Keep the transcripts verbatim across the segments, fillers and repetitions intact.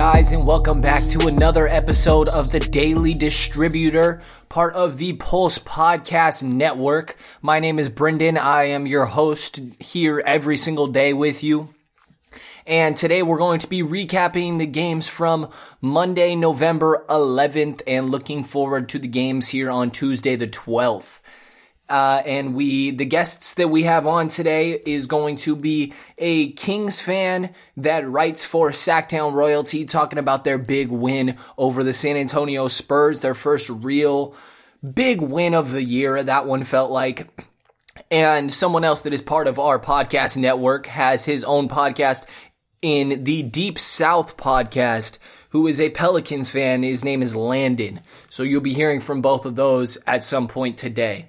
guys, and welcome back to another episode of the Daily Distributor, part of the Pulse Podcast Network. My name is Brendan. I am your host here every single day with you. And today we're going to be recapping the games from Monday, November eleventh, and looking forward to the games here on Tuesday the twelfth. Uh, and we, the guests that we have on today is going to be a Kings fan that writes for Sacktown Royalty, talking about their big win over the San Antonio Spurs, their first real big win of the year. That one felt like. And someone else that is part of our podcast network has his own podcast in the Deep South podcast, who is a Pelicans fan. His name is Landon. So you'll be hearing from both of those at some point today.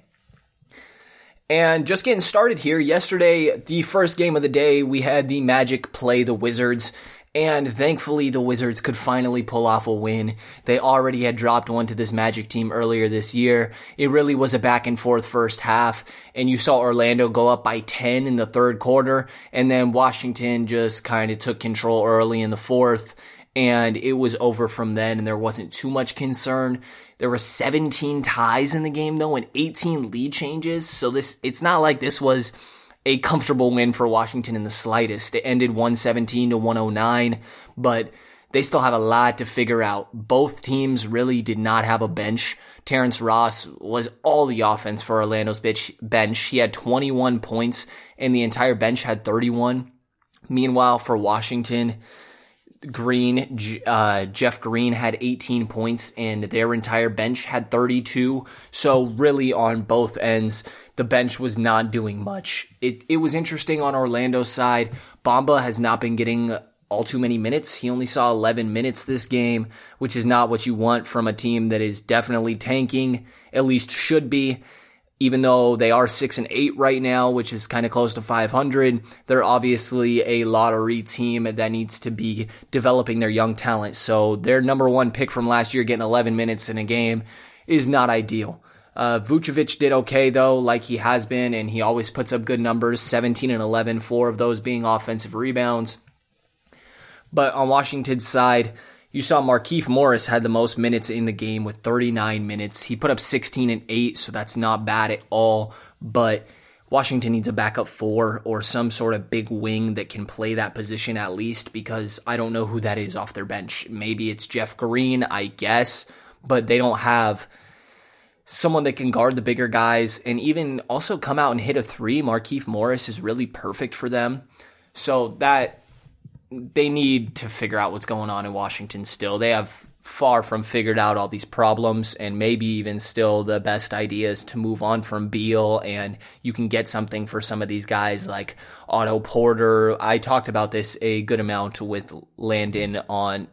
And just getting started here, yesterday, the first game of the day, we had the Magic play the Wizards, and thankfully the Wizards could finally pull off a win. They already had dropped one to this Magic team earlier this year. It really was a back and forth first half, and you saw Orlando go up by ten in the third quarter, and then Washington just kind of took control early in the fourth, and it was over from then, and there wasn't too much concern. There were seventeen ties in the game, though, and eighteen lead changes. So this it's not like this was a comfortable win for Washington in the slightest. It ended one seventeen to one oh nine, but they still have a lot to figure out. Both teams really did not have a bench. Terrence Ross was all the offense for Orlando's bench. He had twenty-one points, and the entire bench had thirty-one. Meanwhile, for Washington, Green, uh, Jeff Green had eighteen points, and their entire bench had thirty-two. So really on both ends, the bench was not doing much. It it was interesting on Orlando's side. Bamba has not been getting all too many minutes. He only saw eleven minutes this game, which is not what you want from a team that is definitely tanking, at least should be. Even though they are six and eight right now, which is kind of close to five hundred, they're obviously a lottery team that needs to be developing their young talent. So their number one pick from last year getting eleven minutes in a game is not ideal. Uh, Vucevic did okay, though, like he has been, and he always puts up good numbers, seventeen and eleven, four of those being offensive rebounds. But on Washington's side, you saw Markieff Morris had the most minutes in the game with thirty-nine minutes. He put up sixteen and eight, so that's not bad at all. But Washington needs a backup four or some sort of big wing that can play that position at least, because I don't know who that is off their bench. Maybe it's Jeff Green, I guess, but they don't have someone that can guard the bigger guys and even also come out and hit a three. Markieff Morris is really perfect for them. So that they need to figure out what's going on in Washington still. They have far from figured out all these problems, and maybe even still the best idea is to move on from Beal, and you can get something for some of these guys like Otto Porter. I talked about this a good amount with Landon on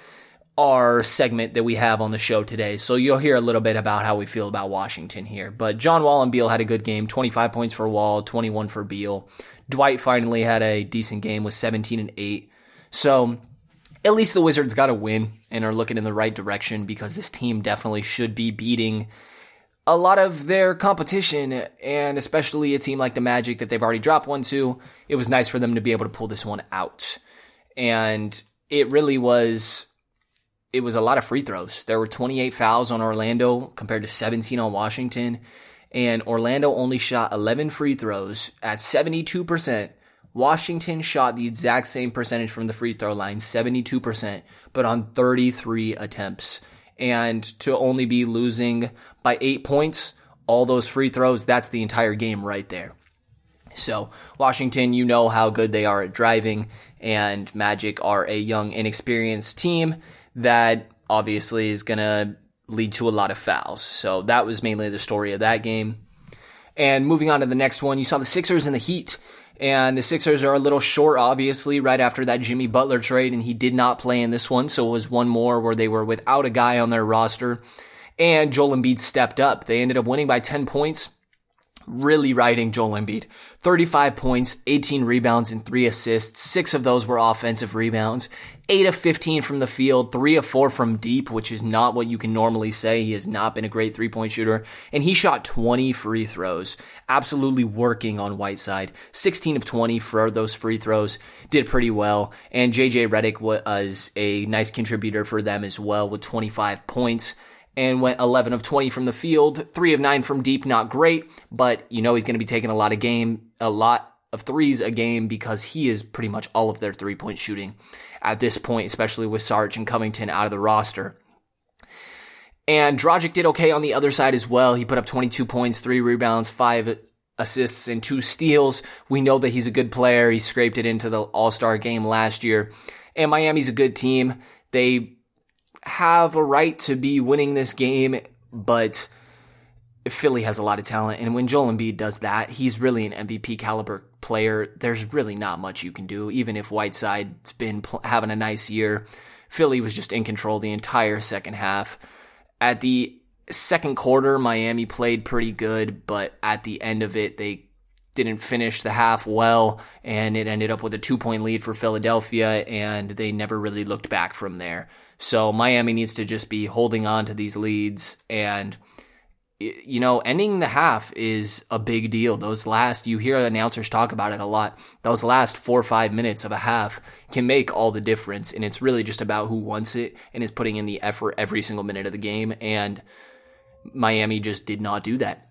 our segment that we have on the show today, so you'll hear a little bit about how we feel about Washington here. But John Wall and Beal had a good game, twenty-five points for Wall, twenty-one for Beal. Dwight finally had a decent game with seventeen and eight. So at least the Wizards got a win and are looking in the right direction, because this team definitely should be beating a lot of their competition, and especially a team like the Magic that they've already dropped one to. It was nice for them to be able to pull this one out. And it really was, it was a lot of free throws. There were twenty-eight fouls on Orlando compared to seventeen on Washington. And Orlando only shot eleven free throws at seventy-two percent. Washington shot the exact same percentage from the free throw line, seventy-two percent, but on thirty-three attempts. And to only be losing by eight points, all those free throws, that's the entire game right there. So Washington, you know how good they are at driving, and Magic are a young, inexperienced team that obviously is going to lead to a lot of fouls. So that was mainly the story of that game. And moving on to the next one, you saw the Sixers and the Heat. And the Sixers are a little short, obviously, right after that Jimmy Butler trade, and he did not play in this one, so it was one more where they were without a guy on their roster. And Joel Embiid stepped up. They ended up winning by ten points. Really riding Joel Embiid. thirty-five points, eighteen rebounds, and three assists. Six of those were offensive rebounds. eight of fifteen from the field, three of four from deep, which is not what you can normally say. He has not been a great three-point shooter, and he shot twenty free throws, absolutely working on Whiteside. sixteen of twenty for those free throws, did pretty well, and J J Redick was a nice contributor for them as well with twenty-five points, and went eleven of twenty from the field, three of nine from deep, not great, but you know he's going to be taking a lot of game, a lot of threes a game because he is pretty much all of their three-point shooting at this point, especially with Sarge and Covington out of the roster. And Dragic did okay on the other side as well. He put up twenty-two points, three rebounds, five assists, and two steals. We know that he's a good player. He scraped it into the All-Star game last year. And Miami's a good team. They have a right to be winning this game, but Philly has a lot of talent, and when Joel Embiid does that, he's really an M V P caliber player. There's really not much you can do, even if Whiteside's been pl- having a nice year. Philly was just in control the entire second half. At the second quarter, Miami played pretty good, but at the end of it, they didn't finish the half well, and it ended up with a two-point lead for Philadelphia, and they never really looked back from there. So Miami needs to just be holding on to these leads, and you know, ending the half is a big deal. Those last, you hear announcers talk about it a lot, those last four or five minutes of a half can make all the difference, and it's really just about who wants it and is putting in the effort every single minute of the game, and Miami just did not do that.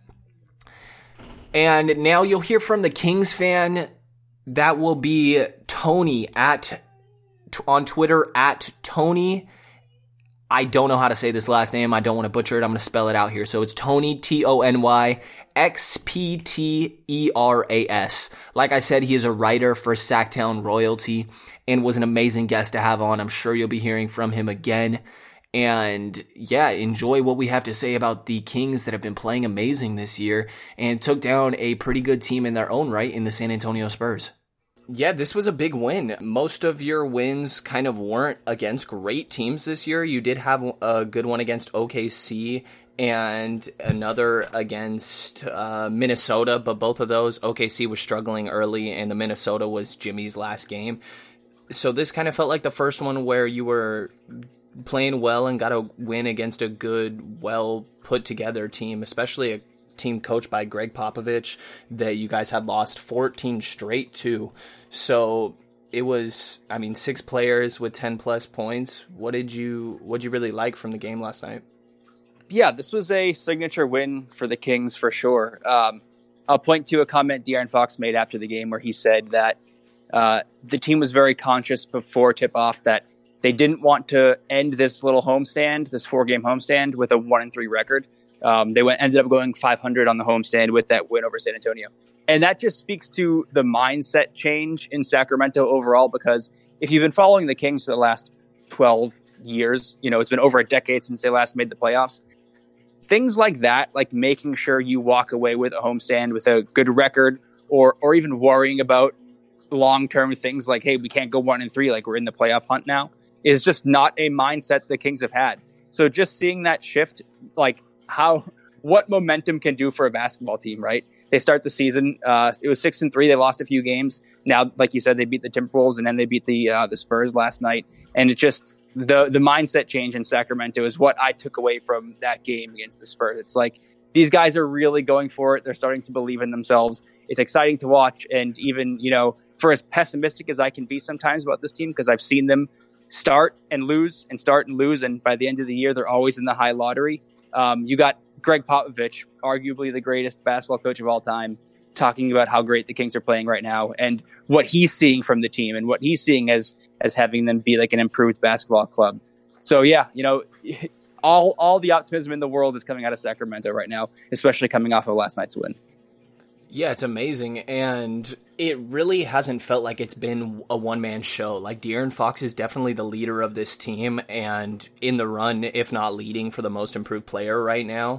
And now you'll hear from the Kings fan. That will be Tony at on Twitter at Tony. I don't know how to say this last name. I don't want to butcher it. I'm going to spell it out here. So it's Tony, T O N Y, X P T E R A S. Like I said, he is a writer for Sacktown Royalty and was an amazing guest to have on. I'm sure you'll be hearing from him again. And yeah, enjoy what we have to say about the Kings that have been playing amazing this year and took down a pretty good team in their own right in the San Antonio Spurs. Yeah, this was a big win. Most of your wins kind of weren't against great teams this year. You did have a good one against O K C and another against uh, Minnesota, but both of those, O K C was struggling early and the Minnesota was Jimmy's last game. So this kind of felt like the first one where you were playing well and got a win against a good, well put together team, especially a team coached by Greg Popovich that you guys had lost fourteen straight to. So it was, I mean, six players with ten plus points. What did you, what did you really like from the game last night? Yeah, this was a signature win for the Kings for sure. Um, I'll point to a comment De'Aaron Fox made after the game where he said that uh, the team was very conscious before tip-off that they didn't want to end this little homestand, this four-game homestand, with a one and three record. Um, they went ended up going five hundred on the homestand with that win over San Antonio. And that just speaks to the mindset change in Sacramento overall, because if you've been following the Kings for the last twelve years, you know, it's been over a decade since they last made the playoffs. Things like that, like making sure you walk away with a homestand with a good record, or or even worrying about long-term things like, hey, we can't go one and three, like we're in the playoff hunt now, is just not a mindset the Kings have had. So just seeing that shift, like how, what momentum can do for a basketball team, right? They start the season, uh, it was six and three. They lost a few games. Now, like you said, they beat the Timberwolves and then they beat the uh, the Spurs last night. And it just, the the mindset change in Sacramento is what I took away from that game against the Spurs. It's like, these guys are really going for it. They're starting to believe in themselves. It's exciting to watch. And even, you know, for as pessimistic as I can be sometimes about this team, because I've seen them start and lose and start and lose, and by the end of the year, they're always in the high lottery. Um, you got Greg Popovich, arguably the greatest basketball coach of all time, talking about how great the Kings are playing right now and what he's seeing from the team and what he's seeing as as having them be like an improved basketball club. So yeah, you know, all all the optimism in the world is coming out of Sacramento right now, especially coming off of last night's win. Yeah, it's amazing, and it really hasn't felt like it's been a one-man show. Like, De'Aaron Fox is definitely the leader of this team, and in the run, if not leading, for the most improved player right now,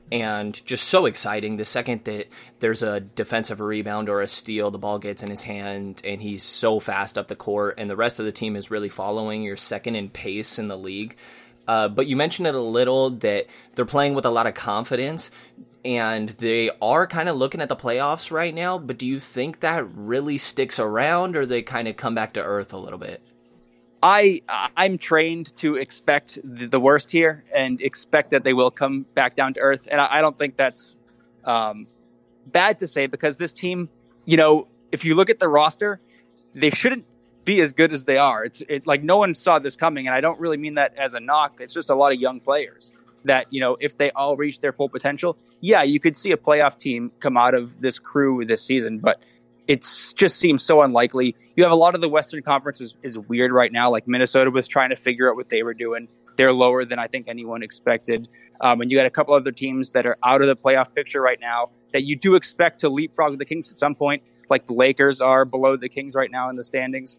and just so exciting. The second that there's a defensive rebound or a steal, the ball gets in his hand, and he's so fast up the court, and the rest of the team is really following. You're second in pace in the league. Uh, but you mentioned it a little that they're playing with a lot of confidence, and they are kind of looking at the playoffs right now, but do you think that really sticks around, or they kind of come back to earth a little bit? I I'm trained to expect the worst here and expect that they will come back down to earth, and I, I don't think that's um, bad to say because this team, you know, if you look at the roster, they shouldn't be as good as they are. It's it, like no one saw this coming, and I don't really mean that as a knock. It's just a lot of young players that, you know, if they all reach their full potential, yeah, you could see a playoff team come out of this crew this season, but it just seems so unlikely. You have a lot of the Western Conference is, is weird right now. Like Minnesota was trying to figure out what they were doing. They're lower than I think anyone expected. Um, and you got a couple other teams that are out of the playoff picture right now that you do expect to leapfrog the Kings at some point. Like the Lakers are below the Kings right now in the standings.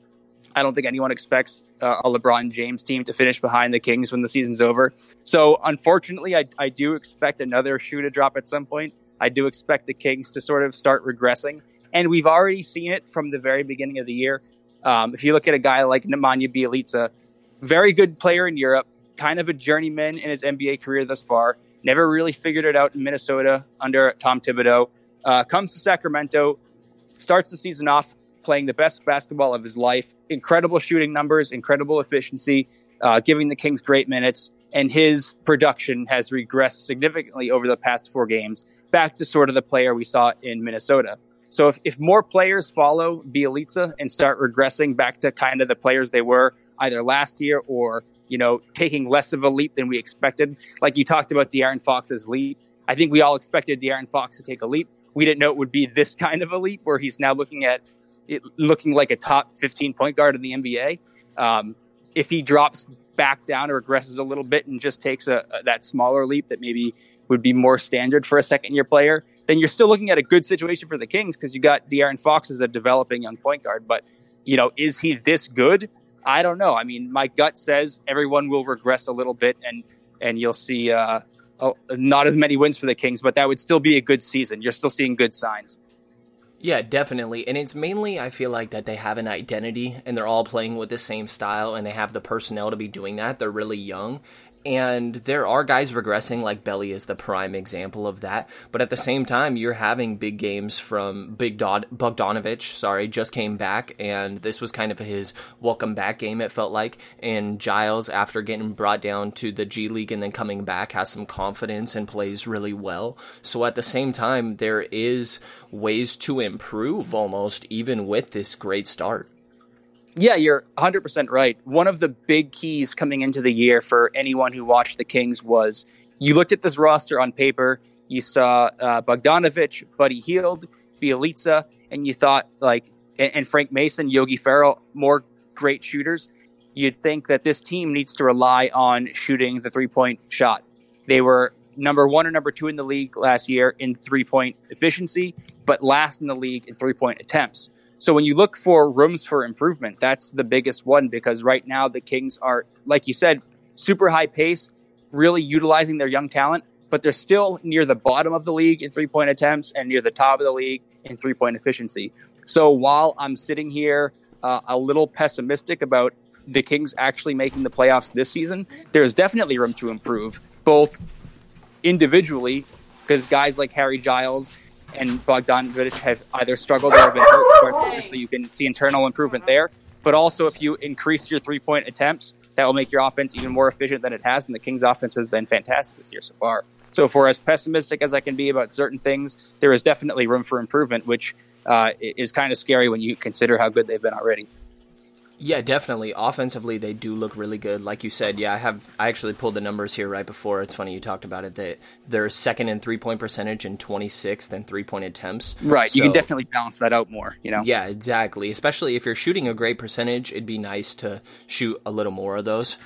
I don't think anyone expects uh, a LeBron James team to finish behind the Kings when the season's over. So unfortunately, I, I do expect another shoe to drop at some point. I do expect the Kings to sort of start regressing. And we've already seen it from the very beginning of the year. Um, if you look at a guy like Nemanja Bjelica, very good player in Europe, kind of a journeyman in his N B A career thus far, never really figured it out in Minnesota under Tom Thibodeau, uh, comes to Sacramento, starts the season off playing the best basketball of his life, incredible shooting numbers, incredible efficiency, uh, giving the Kings great minutes, and his production has regressed significantly over the past four games, back to sort of the player we saw in Minnesota. So if, if more players follow Bjelica and start regressing back to kind of the players they were either last year or, you know, taking less of a leap than we expected, like you talked about De'Aaron Fox's leap, I think we all expected De'Aaron Fox to take a leap. We didn't know it would be this kind of a leap where he's now looking at it, looking like a top fifteen point guard in the N B A. Um, if he drops back down or regresses a little bit and just takes a, a that smaller leap that maybe would be more standard for a second year player, then you're still looking at a good situation for the Kings because you got De'Aaron Fox as a developing young point guard. But, you know, is he this good? I don't know. I mean, my gut says everyone will regress a little bit and, and you'll see uh, oh, not as many wins for the Kings, but that would still be a good season. You're still seeing good signs. Yeah, definitely. And it's mainly, I feel like, that they have an identity and they're all playing with the same style and they have the personnel to be doing that. They're really young. And there are guys regressing, like Belly is the prime example of that. But at the same time, you're having big games from Big Dod- Bogdanovich, sorry, just came back. And this was kind of his welcome back game, it felt like. And Giles, after getting brought down to the G League and then coming back, has some confidence and plays really well. So at the same time, there is ways to improve almost, even with this great start. Yeah, you're one hundred percent right. One of the big keys coming into the year for anyone who watched the Kings was you looked at this roster on paper, you saw uh, Bogdanovich, Buddy Hield, Bjelica, and you thought, like, and, and Frank Mason, Yogi Ferrell, more great shooters. You'd think that this team needs to rely on shooting the three-point shot. They were number one or number two in the league last year in three-point efficiency, but last in the league in three-point attempts. So when you look for rooms for improvement, that's the biggest one because right now the Kings are, like you said, super high pace, really utilizing their young talent, but they're still near the bottom of the league in three-point attempts and near the top of the league in three-point efficiency. So while I'm sitting here uh, a little pessimistic about the Kings actually making the playoffs this season, there's definitely room to improve, both individually, because guys like Harry Giles and Bogdanovich have either struggled or have been hurt, so you can see internal improvement there. But also, if you increase your three-point attempts, that will make your offense even more efficient than it has, and the Kings' offense has been fantastic this year so far. So if we're as pessimistic as I can be about certain things, there is definitely room for improvement, which uh, is kind of scary when you consider how good they've been already. Yeah, definitely. Offensively, they do look really good. Like you said, yeah, I have. I actually pulled the numbers here right before. It's funny you talked about it. That they're second in three-point percentage and twenty-sixth in three-point attempts. Right. So, you can definitely balance that out more, you know? Yeah, exactly. Especially if you're shooting a great percentage, it'd be nice to shoot a little more of those.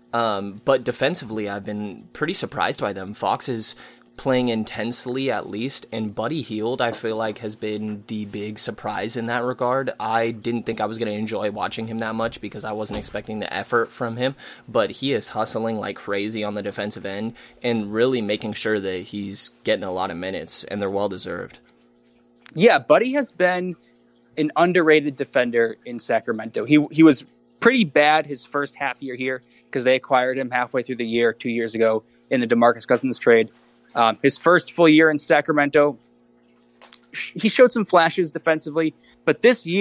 Um, but defensively, I've been pretty surprised by them. Fox is playing intensely at least, and Buddy Hield, I feel like, has been the big surprise in that regard. I didn't think I was going to enjoy watching him that much because I wasn't expecting the effort from him, but he is hustling like crazy on the defensive end and really making sure that he's getting a lot of minutes, and they're well-deserved. Yeah, Buddy has been an underrated defender in Sacramento. He he was pretty bad his first half year here because they acquired him halfway through the year two years ago in the DeMarcus Cousins trade. Um, his first full year in Sacramento, he showed some flashes defensively, but this year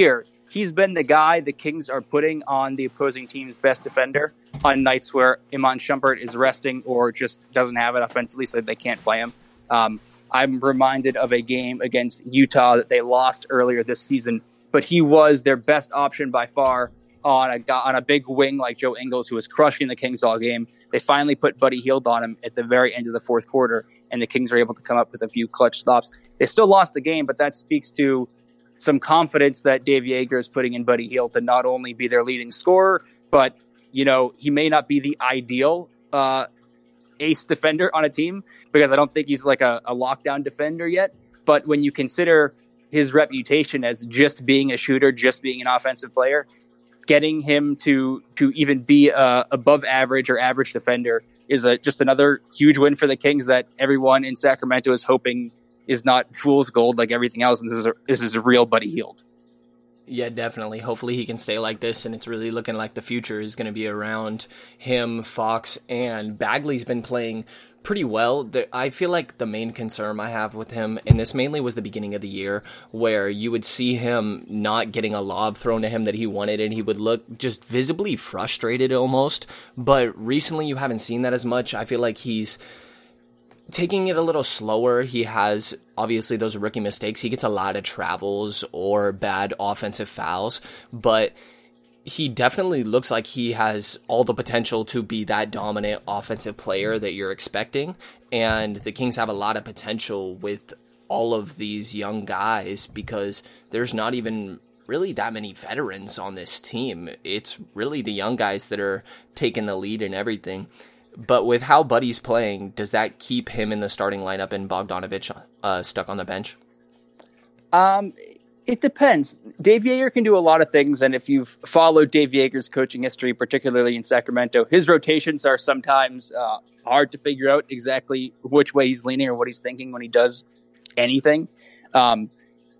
he's been the guy the Kings are putting on the opposing team's best defender on nights where Iman Shumpert is resting or just doesn't have it offensively, so they can't play him. Um, I'm reminded of a game against Utah that they lost earlier this season, but he was their best option by far on a on a big wing like Joe Ingles, who was crushing the Kings all game. They finally put Buddy Hield on him at the very end of the fourth quarter, and the Kings were able to come up with a few clutch stops. They still lost the game, but that speaks to some confidence that Dave Joerger is putting in Buddy Hield to not only be their leading scorer, but, you know, he may not be the ideal uh, ace defender on a team, because I don't think he's like a, a lockdown defender yet. But when you consider his reputation as just being a shooter, just being an offensive player, getting him to to even be a above average or average defender is a, just another huge win for the Kings that everyone in Sacramento is hoping is not fool's gold like everything else. And this is a, this is a real Buddy Hield. Yeah, definitely. Hopefully he can stay like this, and it's really looking like the future is going to be around him, Fox, and Bagley's been playing pretty well. I feel like the main concern I have with him, and this mainly was the beginning of the year, where you would see him not getting a lob thrown to him that he wanted, and he would look just visibly frustrated almost. But recently you haven't seen that as much. I feel like he's taking it a little slower. He has obviously those rookie mistakes. He gets a lot of travels or bad offensive fouls, but he definitely looks like he has all the potential to be that dominant offensive player that you're expecting. And the Kings have a lot of potential with all of these young guys, because there's not even really that many veterans on this team. It's really the young guys that are taking the lead and everything. But with how Buddy's playing, does that keep him in the starting lineup and Bogdanovich uh, stuck on the bench? Um, it depends. Dave Joerger can do a lot of things, and if you've followed Dave Joerger's coaching history, particularly in Sacramento, his rotations are sometimes uh, hard to figure out exactly which way he's leaning or what he's thinking when he does anything. Um,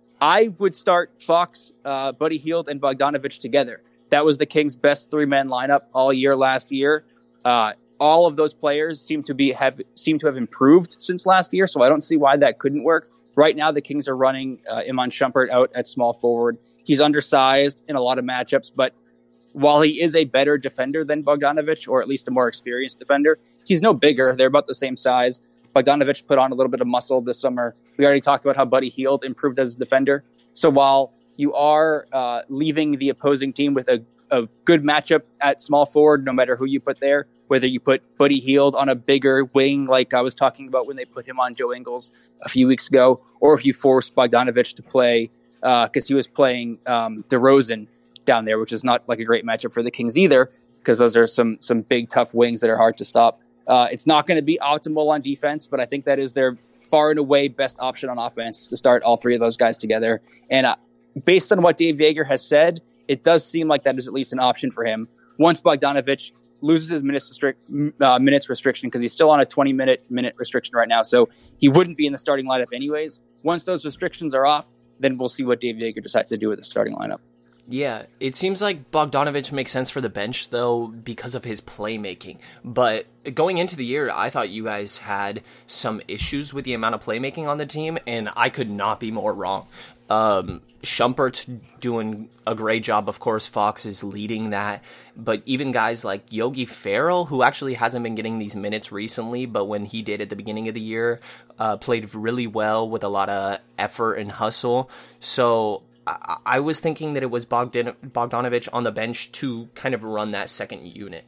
I would start Fox, uh, Buddy Hield, and Bogdanovich together. That was the Kings' best three-man lineup all year last year. Uh, all of those players seem to be have seem to have improved since last year, so I don't see why that couldn't work. Right now, the Kings are running uh, Iman Shumpert out at small forward. He's undersized in a lot of matchups, but while he is a better defender than Bogdanovich, or at least a more experienced defender, he's no bigger. They're about the same size. Bogdanovich put on a little bit of muscle this summer. We already talked about how Buddy Hield improved as a defender. So while you are uh, leaving the opposing team with a, a good matchup at small forward, no matter who you put there, whether you put Buddy Hield on a bigger wing, like I was talking about when they put him on Joe Ingles a few weeks ago, or if you force Bogdanovich to play, because uh, he was playing um, DeRozan down there, which is not like a great matchup for the Kings either, because those are some some big, tough wings that are hard to stop. Uh, it's not going to be optimal on defense, but I think that is their far and away best option on offense, to start all three of those guys together. And uh, based on what Dave Joerger has said, it does seem like that is at least an option for him. Once Bogdanovich loses his minutes, restrict, uh, minutes restriction, because he's still on a twenty-minute minute restriction right now, so he wouldn't be in the starting lineup anyways. Once those restrictions are off, then we'll see what Dave Joerger decides to do with the starting lineup. Yeah, it seems like Bogdanovich makes sense for the bench, though, because of his playmaking. But going into the year, I thought you guys had some issues with the amount of playmaking on the team, and I could not be more wrong. Um, Shumpert's doing a great job. Of course, Fox is leading that. But even guys like Yogi Ferrell, who actually hasn't been getting these minutes recently, but when he did at the beginning of the year, uh, played really well with a lot of effort and hustle. So I, I was thinking that it was Bogdan- Bogdanovich on the bench to kind of run that second unit.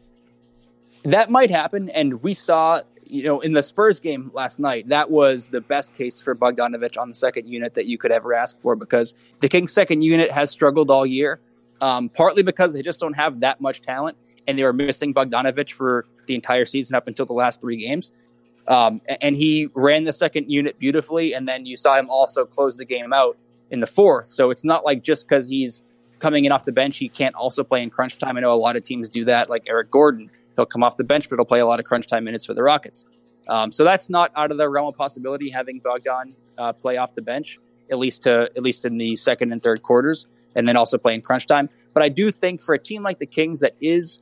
That might happen, and we saw, you know, in the Spurs game last night, that was the best case for Bogdanovich on the second unit that you could ever ask for, because the Kings' second unit has struggled all year, um, partly because they just don't have that much talent, and they were missing Bogdanovich for the entire season up until the last three games. Um, and he ran the second unit beautifully, and then you saw him also close the game out in the fourth. So it's not like just because he's coming in off the bench, he can't also play in crunch time. I know a lot of teams do that, like Eric Gordon. He'll come off the bench, but he'll play a lot of crunch time minutes for the Rockets. Um, so that's not out of the realm of possibility, having Bogdan uh, play off the bench, at least to at least in the second and third quarters, and then also play in crunch time. But I do think for a team like the Kings that is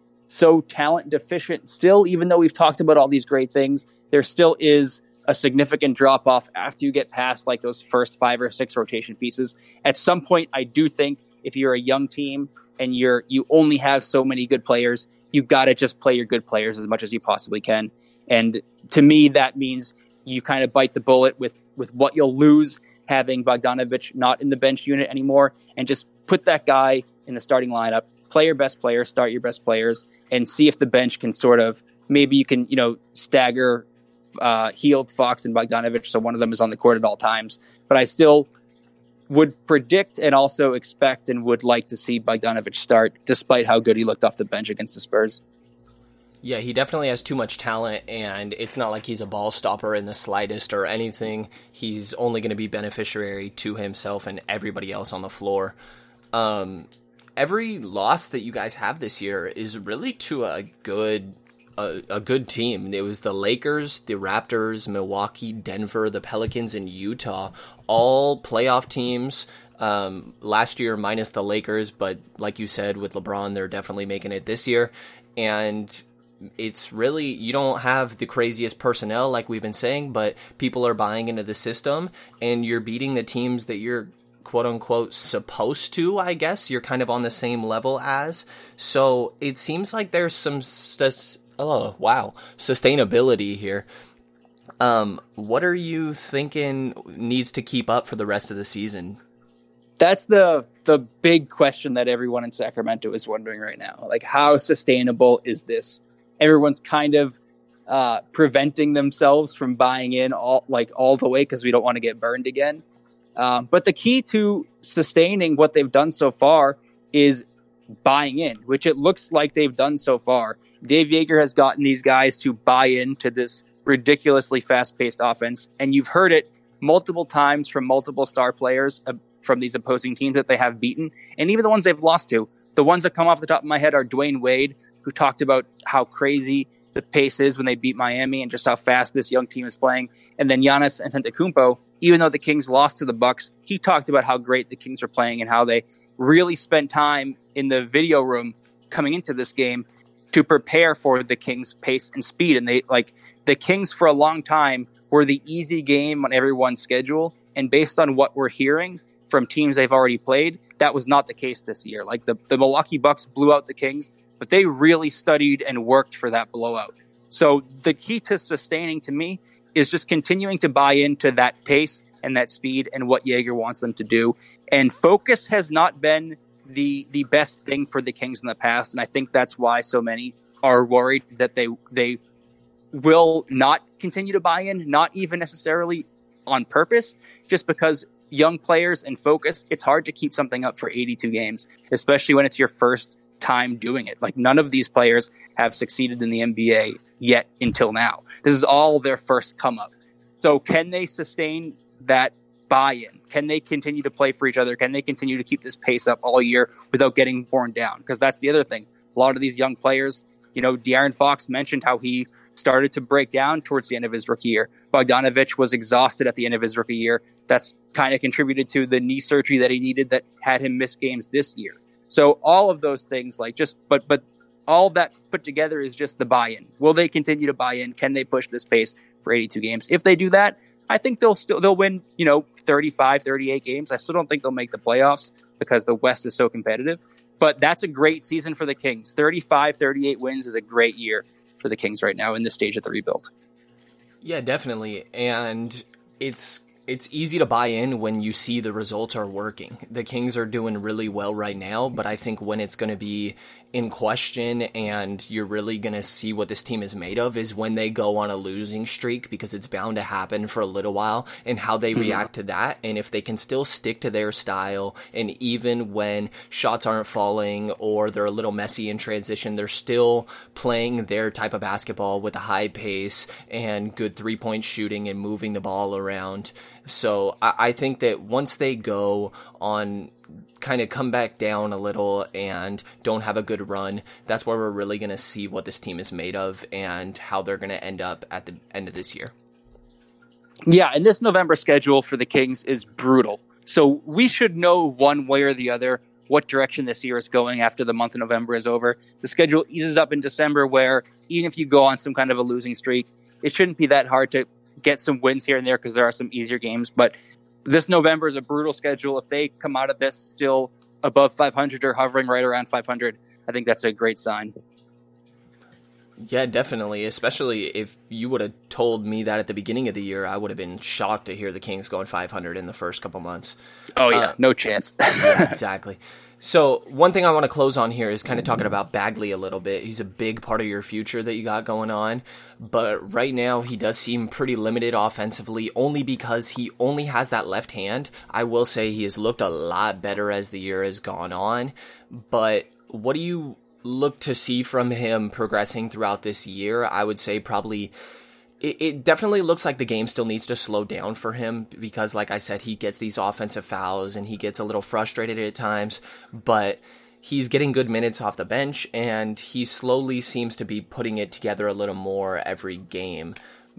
so talent deficient still, even though we've talked about all these great things, there still is a significant drop off after you get past like those first five or six rotation pieces. At some point, I do think if you're a young team and you're you only have so many good players, you got to just play your good players as much as you possibly can. And to me, that means you kind of bite the bullet with, with what you'll lose having Bogdanovic not in the bench unit anymore, and just put that guy in the starting lineup, play your best players, start your best players, and see if the bench can sort of, maybe you can, you know, stagger uh, Hield, Fox, and Bogdanovic so one of them is on the court at all times. But I still would predict and also expect and would like to see Bogdanovic start, despite how good he looked off the bench against the Spurs. Yeah, he definitely has too much talent, and it's not like he's a ball stopper in the slightest or anything. He's only going to be beneficiary to himself and everybody else on the floor. Um, every loss that you guys have this year is really to a good a, a good team. It was the Lakers, the Raptors, Milwaukee, Denver, the Pelicans, and Utah, all playoff teams. Um, last year minus the Lakers, but like you said, with LeBron, they're definitely making it this year. And it's really, you don't have the craziest personnel like we've been saying, but people are buying into the system, and you're beating the teams that you're quote unquote supposed to, I guess. You're kind of on the same level as. So it seems like there's some, st- oh, wow, sustainability here. Um, what are you thinking needs to keep up for the rest of the season? That's the the big question that everyone in Sacramento is wondering right now. Like, how sustainable is this? Everyone's kind of uh, preventing themselves from buying in all like all the way because we don't want to get burned again. Um, but the key to sustaining what they've done so far is buying in, which it looks like they've done so far. Dave Joerger has gotten these guys to buy into this ridiculously fast-paced offense, and you've heard it multiple times from multiple star players uh, from these opposing teams that they have beaten, and even the ones they've lost to. The ones that come off the top of my head are Dwayne Wade, who talked about how crazy the pace is when they beat Miami and just how fast this young team is playing. And then Giannis Antetokounmpo, even though the Kings lost to the Bucks, he talked about how great the Kings were playing and how they really spent time in the video room coming into this game to prepare for the Kings' pace and speed. And they like the Kings for a long time were the easy game on everyone's schedule. And based on what we're hearing from teams they've already played, that was not the case this year. Like the, the Milwaukee Bucks blew out the Kings, but they really studied and worked for that blowout. So the key to sustaining, to me, is just continuing to buy into that pace and that speed and what Joerger wants them to do. And focus has not been the the best thing for the Kings in the past, and I think that's why so many are worried that they they will not continue to buy in, not even necessarily on purpose, just because young players and focus, it's hard to keep something up for eighty-two games, especially when it's your first time doing it. Like, none of these players have succeeded in the N B A yet until now. This is all their first come up. So can they sustain that buy-in? Can they continue to play for each other? Can they continue to keep this pace up all year without getting worn down? Because that's the other thing. A lot of these young players, you know, De'Aaron Fox mentioned how he started to break down towards the end of his rookie year. Bogdanovic was exhausted at the end of his rookie year. That's kind of contributed to the knee surgery that he needed that had him miss games this year. So all of those things, like just, but, but all that put together is just the buy-in. Will they continue to buy in? Can they push this pace for eighty-two games? If they do that, I think they'll still, they'll win, you know, thirty-five, thirty-eight games. I still don't think they'll make the playoffs because the West is so competitive, but that's a great season for the Kings. thirty-five, thirty-eight wins is a great year for the Kings right now in this stage of the rebuild. Yeah, definitely. And it's it's easy to buy in when you see the results are working. The Kings are doing really well right now, but I think when it's going to be in question and you're really going to see what this team is made of is when they go on a losing streak, because it's bound to happen for a little while, and how they react to that. And if they can still stick to their style, and even when shots aren't falling or they're a little messy in transition, they're still playing their type of basketball with a high pace and good three-point shooting and moving the ball around. So I, I think that once they go on, kind of come back down a little and don't have a good run, that's where we're really going to see what this team is made of and how they're going to end up at the end of this year. Yeah, and this November schedule for the Kings is brutal. So we should know one way or the other what direction this year is going after the month of November is over. The schedule eases up in December, where even if you go on some kind of a losing streak, it shouldn't be that hard to get some wins here and there because there are some easier games. But this November is a brutal schedule. If they come out of this still above five hundred or hovering right around five hundred, I think that's a great sign. Yeah, definitely. Especially if you would have told me that at the beginning of the year, I would have been shocked to hear the Kings going five hundred in the first couple months. Oh, yeah. Uh, no chance. Yeah, exactly. So one thing I want to close on here is kind of talking about Bagley a little bit. He's a big part of your future that you got going on. But right now, he does seem pretty limited offensively, only because he only has that left hand. I will say he has looked a lot better as the year has gone on. But what do you look to see from him progressing throughout this year? I would say probably it, it definitely looks like the game still needs to slow down for him because, like I said, he gets these offensive fouls and he gets a little frustrated at times, but he's getting good minutes off the bench and he slowly seems to be putting it together a little more every game.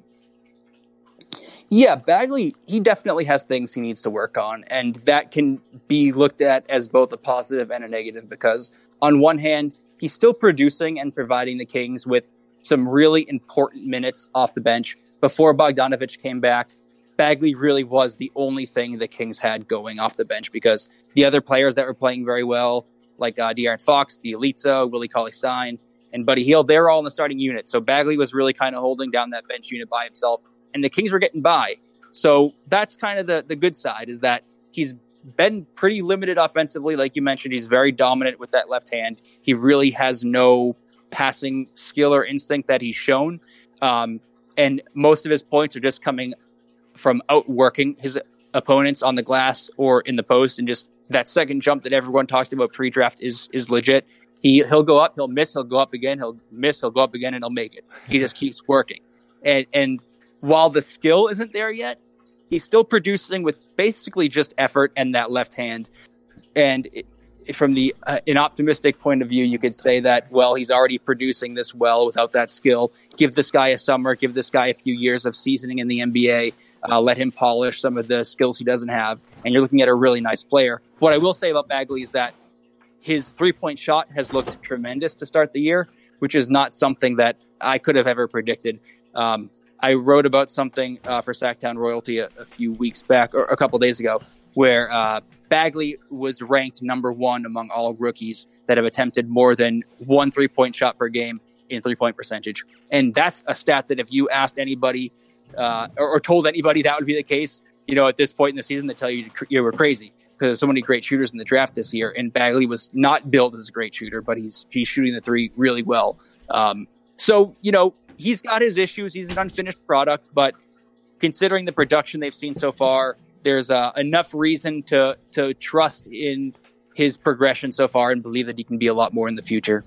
Yeah, Bagley, he definitely has things he needs to work on, and that can be looked at as both a positive and a negative because on one hand, he's still producing and providing the Kings with some really important minutes off the bench. Before Bogdanovich came back, Bagley really was the only thing the Kings had going off the bench because the other players that were playing very well, like uh, De'Aaron Fox, Bjelica, Willie Cauley-Stein, and Buddy Hield, they were all in the starting unit. So Bagley was really kind of holding down that bench unit by himself, and the Kings were getting by. So that's kind of the, the good side, is that he's been pretty limited offensively. Like you mentioned, he's very dominant with that left hand. He really has no passing skill or instinct that he's shown. Um, and most of his points are just coming from outworking his opponents on the glass or in the post. And just that second jump that everyone talked about pre-draft is, is legit. He, he'll go up, he'll miss, he'll go up again, he'll miss, he'll go up again, and he'll make it. He just keeps working. And, and while the skill isn't there yet, he's still producing with basically just effort and that left hand. And it, from the uh, an optimistic point of view, you could say that, well, he's already producing this well without that skill. Give this guy a summer, give this guy a few years of seasoning in the N B A, uh, let him polish some of the skills he doesn't have, and you're looking at a really nice player. What I will say about Bagley is that his three-point shot has looked tremendous to start the year, which is not something that I could have ever predicted. Um, I wrote about something uh, for Sacktown Royalty a, a few weeks back, or a couple days ago, where uh, Bagley was ranked number one among all rookies that have attempted more than one three-point shot per game in three-point percentage. And that's a stat that if you asked anybody uh, or, or told anybody that would be the case, you know, at this point in the season, they tell you you were crazy because there's so many great shooters in the draft this year. And Bagley was not billed as a great shooter, but he's he's shooting the three really well. Um, so, you know, he's got his issues. He's an unfinished product, but considering the production they've seen so far, there's uh, enough reason to to trust in his progression so far and believe that he can be a lot more in the future.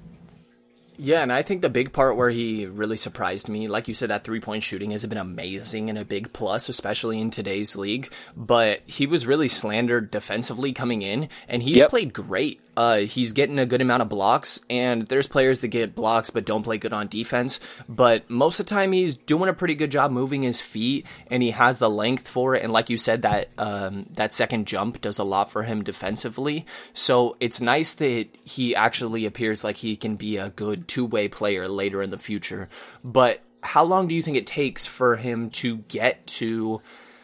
Yeah, and I think the big part where he really surprised me, like you said, that three-point shooting has been amazing and a big plus, especially in today's league. But he was really slandered defensively coming in, and he's yep. played great. Uh, he's getting a good amount of blocks, and there's players that get blocks but don't play good on defense. But most of the time, he's doing a pretty good job moving his feet, and he has the length for it. And like you said, that um, that second jump does a lot for him defensively. So it's nice that he actually appears like he can be a good two-way player later in the future. But how long do you think it takes for him to get to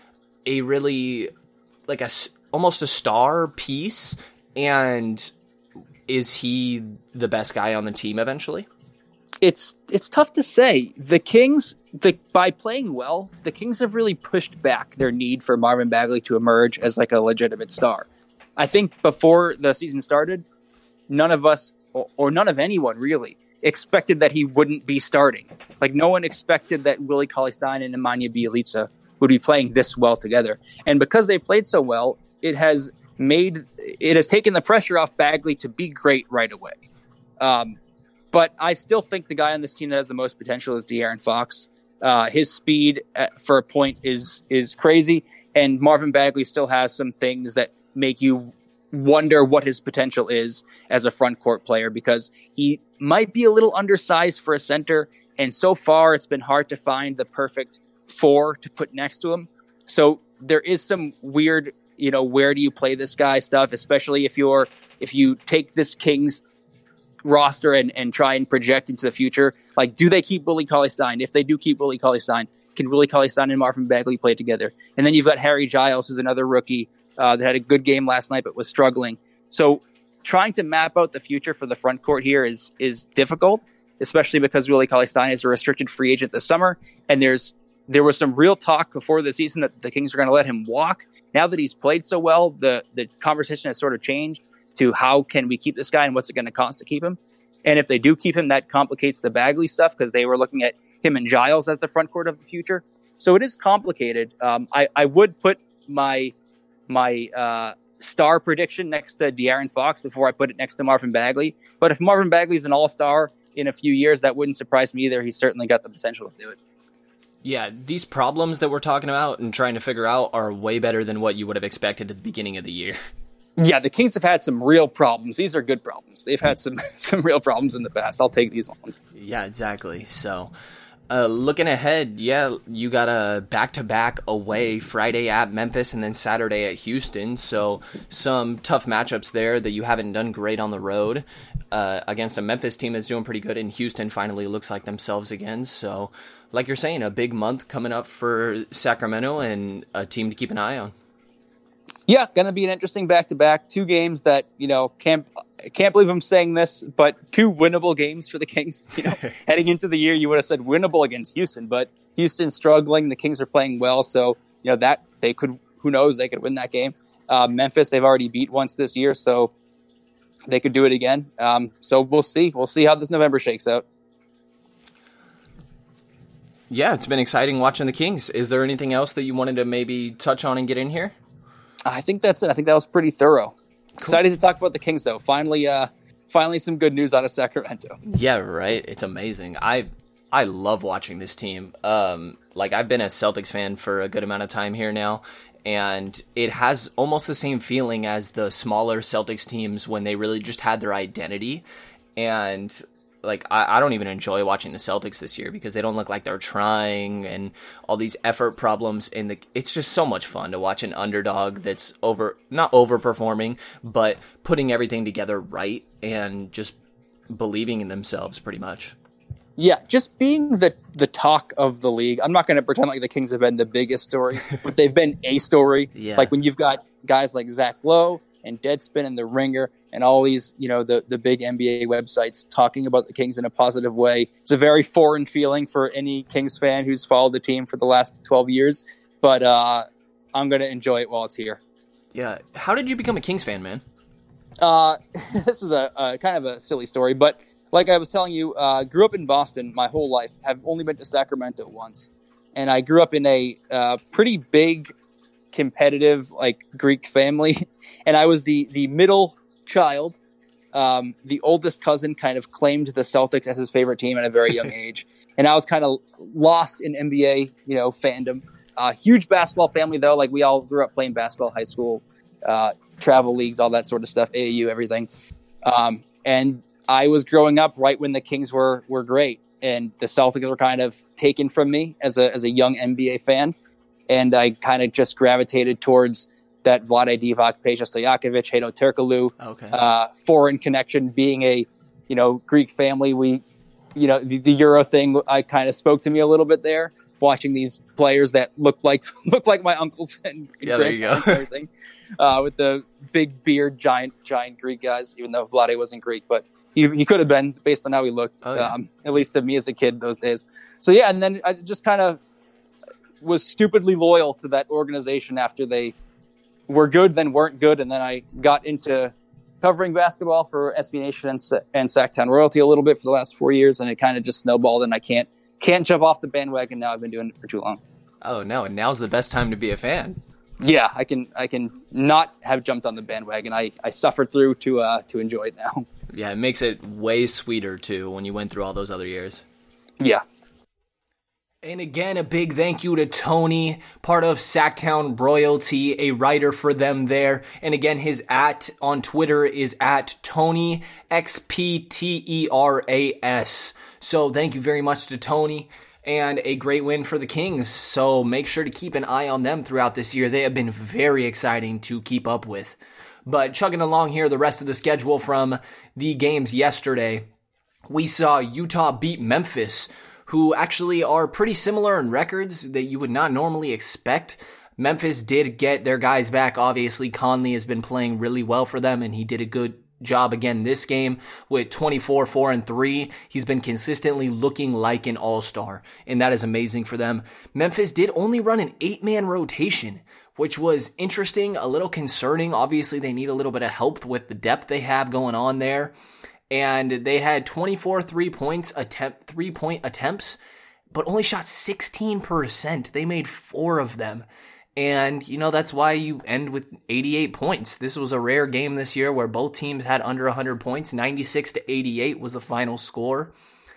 a really, like a almost a star piece? And is he the best guy on the team eventually? It's it's tough to say. The Kings, the, by playing well, the Kings have really pushed back their need for Marvin Bagley to emerge as like a legitimate star. I think before the season started, none of us, or, or none of anyone really, expected that he wouldn't be starting. Like no one expected that Willie Cauley-Stein and Nemanja Bjelica would be playing this well together. And because they played so well, it has made it has taken the pressure off Bagley to be great right away. Um, but I still think the guy on this team that has the most potential is De'Aaron Fox. Uh, his speed at, for a point is is crazy, and Marvin Bagley still has some things that make you wonder what his potential is as a front court player, because he might be a little undersized for a center, and so far it's been hard to find the perfect four to put next to him. So there is some weird, you know, where do you play this guy stuff, especially if you're if you take this Kings roster and, and try and project into the future. Like, do they keep Willie Cauley-Stein? If they do keep Willie Cauley-Stein, can Willie Cauley-Stein and Marvin Bagley play together? And then you've got Harry Giles, who's another rookie uh, that had a good game last night but was struggling. So trying to map out the future for the front court here is is difficult, especially because Willie Cauley-Stein is a restricted free agent this summer, and there's there was some real talk before the season that the Kings were going to let him walk. Now that he's played so well, the the conversation has sort of changed to how can we keep this guy and what's it going to cost to keep him. And if they do keep him, that complicates the Bagley stuff because they were looking at him and Giles as the front court of the future. So it is complicated. Um, I, I would put my my uh, star prediction next to De'Aaron Fox before I put it next to Marvin Bagley. But if Marvin Bagley is an all-star in a few years, that wouldn't surprise me either. He's certainly got the potential to do it. Yeah, these problems that we're talking about and trying to figure out are way better than what you would have expected at the beginning of the year. Yeah, the Kings have had some real problems. These are good problems. They've had some some real problems in the past. I'll take these ones. Yeah, exactly. So, uh, looking ahead, yeah, you got a back-to-back away Friday at Memphis and then Saturday at Houston. So, some tough matchups there that you haven't done great on the road uh, against a Memphis team that's doing pretty good, and Houston finally looks like themselves again. So, like you're saying, a big month coming up for Sacramento and a team to keep an eye on. Yeah, going to be an interesting back-to-back. Two games that, you know, can't can't believe I'm saying this, but two winnable games for the Kings. You know, heading into the year, you would have said winnable against Houston, but Houston's struggling. The Kings are playing well, so, you know, that they could, who knows, they could win that game. Uh, Memphis, they've already beat once this year, so they could do it again. Um, so we'll see. We'll see how this November shakes out. Yeah, it's been exciting watching the Kings. Is there anything else that you wanted to maybe touch on and get in here? I think that's it. I think that was pretty thorough. Cool. Excited to talk about the Kings, though. Finally, uh, finally, some good news out of Sacramento. Yeah, right. It's amazing. I I love watching this team. Um, like I've been a Celtics fan for a good amount of time here now, and it has almost the same feeling as the smaller Celtics teams when they really just had their identity. And like I, I don't even enjoy watching the Celtics this year because they don't look like they're trying and all these effort problems. And the it's just so much fun to watch an underdog that's over not overperforming, but putting everything together right and just believing in themselves pretty much. Yeah, just being the the talk of the league. I'm not going to pretend like the Kings have been the biggest story, but they've been a story. Yeah. Like when you've got guys like Zach Lowe and Deadspin and The Ringer and all these, you know, the, the big N B A websites talking about the Kings in a positive way. It's a very foreign feeling for any Kings fan who's followed the team for the last twelve years, but uh, I'm going to enjoy it while it's here. Yeah. How did you become a Kings fan, man? Uh, this is a, a kind of a silly story, but like I was telling you, uh, grew up in Boston my whole life, have only been to Sacramento once. And I grew up in a uh, pretty big, competitive, like Greek family. And I was the, the middle child. Um, the oldest cousin kind of claimed the Celtics as his favorite team at a very young age. And I was kind of lost in N B A, you know, fandom. Uh, huge basketball family, though. Like we all grew up playing basketball, high school, uh, travel leagues, all that sort of stuff, A A U, everything. Um, and I was growing up right when the Kings were were great, and the Celtics were kind of taken from me as a as a young N B A fan, and I kind of just gravitated towards that Vlade Divac, Peja Stojakovic, Hedo Turkoglu, okay. uh, foreign connection. Being a you know Greek family, we you know the, the Euro thing, I kind of spoke to me a little bit there. Watching these players that look like look like my uncles and yeah, there you go. and everything, uh, with the big beard, giant giant Greek guys. Even though Vlade wasn't Greek, but He, he could have been based on how he looked, oh, yeah. um, at least to me as a kid those days. So yeah, and then I just kind of was stupidly loyal to that organization after they were good, then weren't good, and then I got into covering basketball for S B Nation and, and Sacktown Royalty a little bit for the last four years, and it kind of just snowballed, and I can't can't jump off the bandwagon now. I've been doing it for too long. Oh no, and now's the best time to be a fan. Yeah, I can I can not have jumped on the bandwagon. I, I suffered through to uh, to enjoy it now. Yeah, it makes it way sweeter, too, when you went through all those other years. Yeah. And again, a big thank you to Tony, part of Sacktown Royalty, a writer for them there. And again, his at on Twitter is at Tony X P T E R A S. So thank you very much to Tony. And a great win for the Kings. So make sure to keep an eye on them throughout this year. They have been very exciting to keep up with. But chugging along here, the rest of the schedule from the games yesterday, we saw Utah beat Memphis, who actually are pretty similar in records that you would not normally expect. Memphis did get their guys back. Obviously, Conley has been playing really well for them, and he did a good job again this game with twenty-four, four, and three. He's been consistently looking like an all-star, and that is amazing for them. Memphis did only run an eight-man rotation, which was interesting, a little concerning. Obviously, they need a little bit of help with the depth they have going on there. And they had twenty-four three-point attempt, three-point attempts, but only shot sixteen percent. They made four of them. And, you know, that's why you end with eighty-eight points. This was a rare game this year where both teams had under one hundred points. ninety-six to eighty-eight was the final score.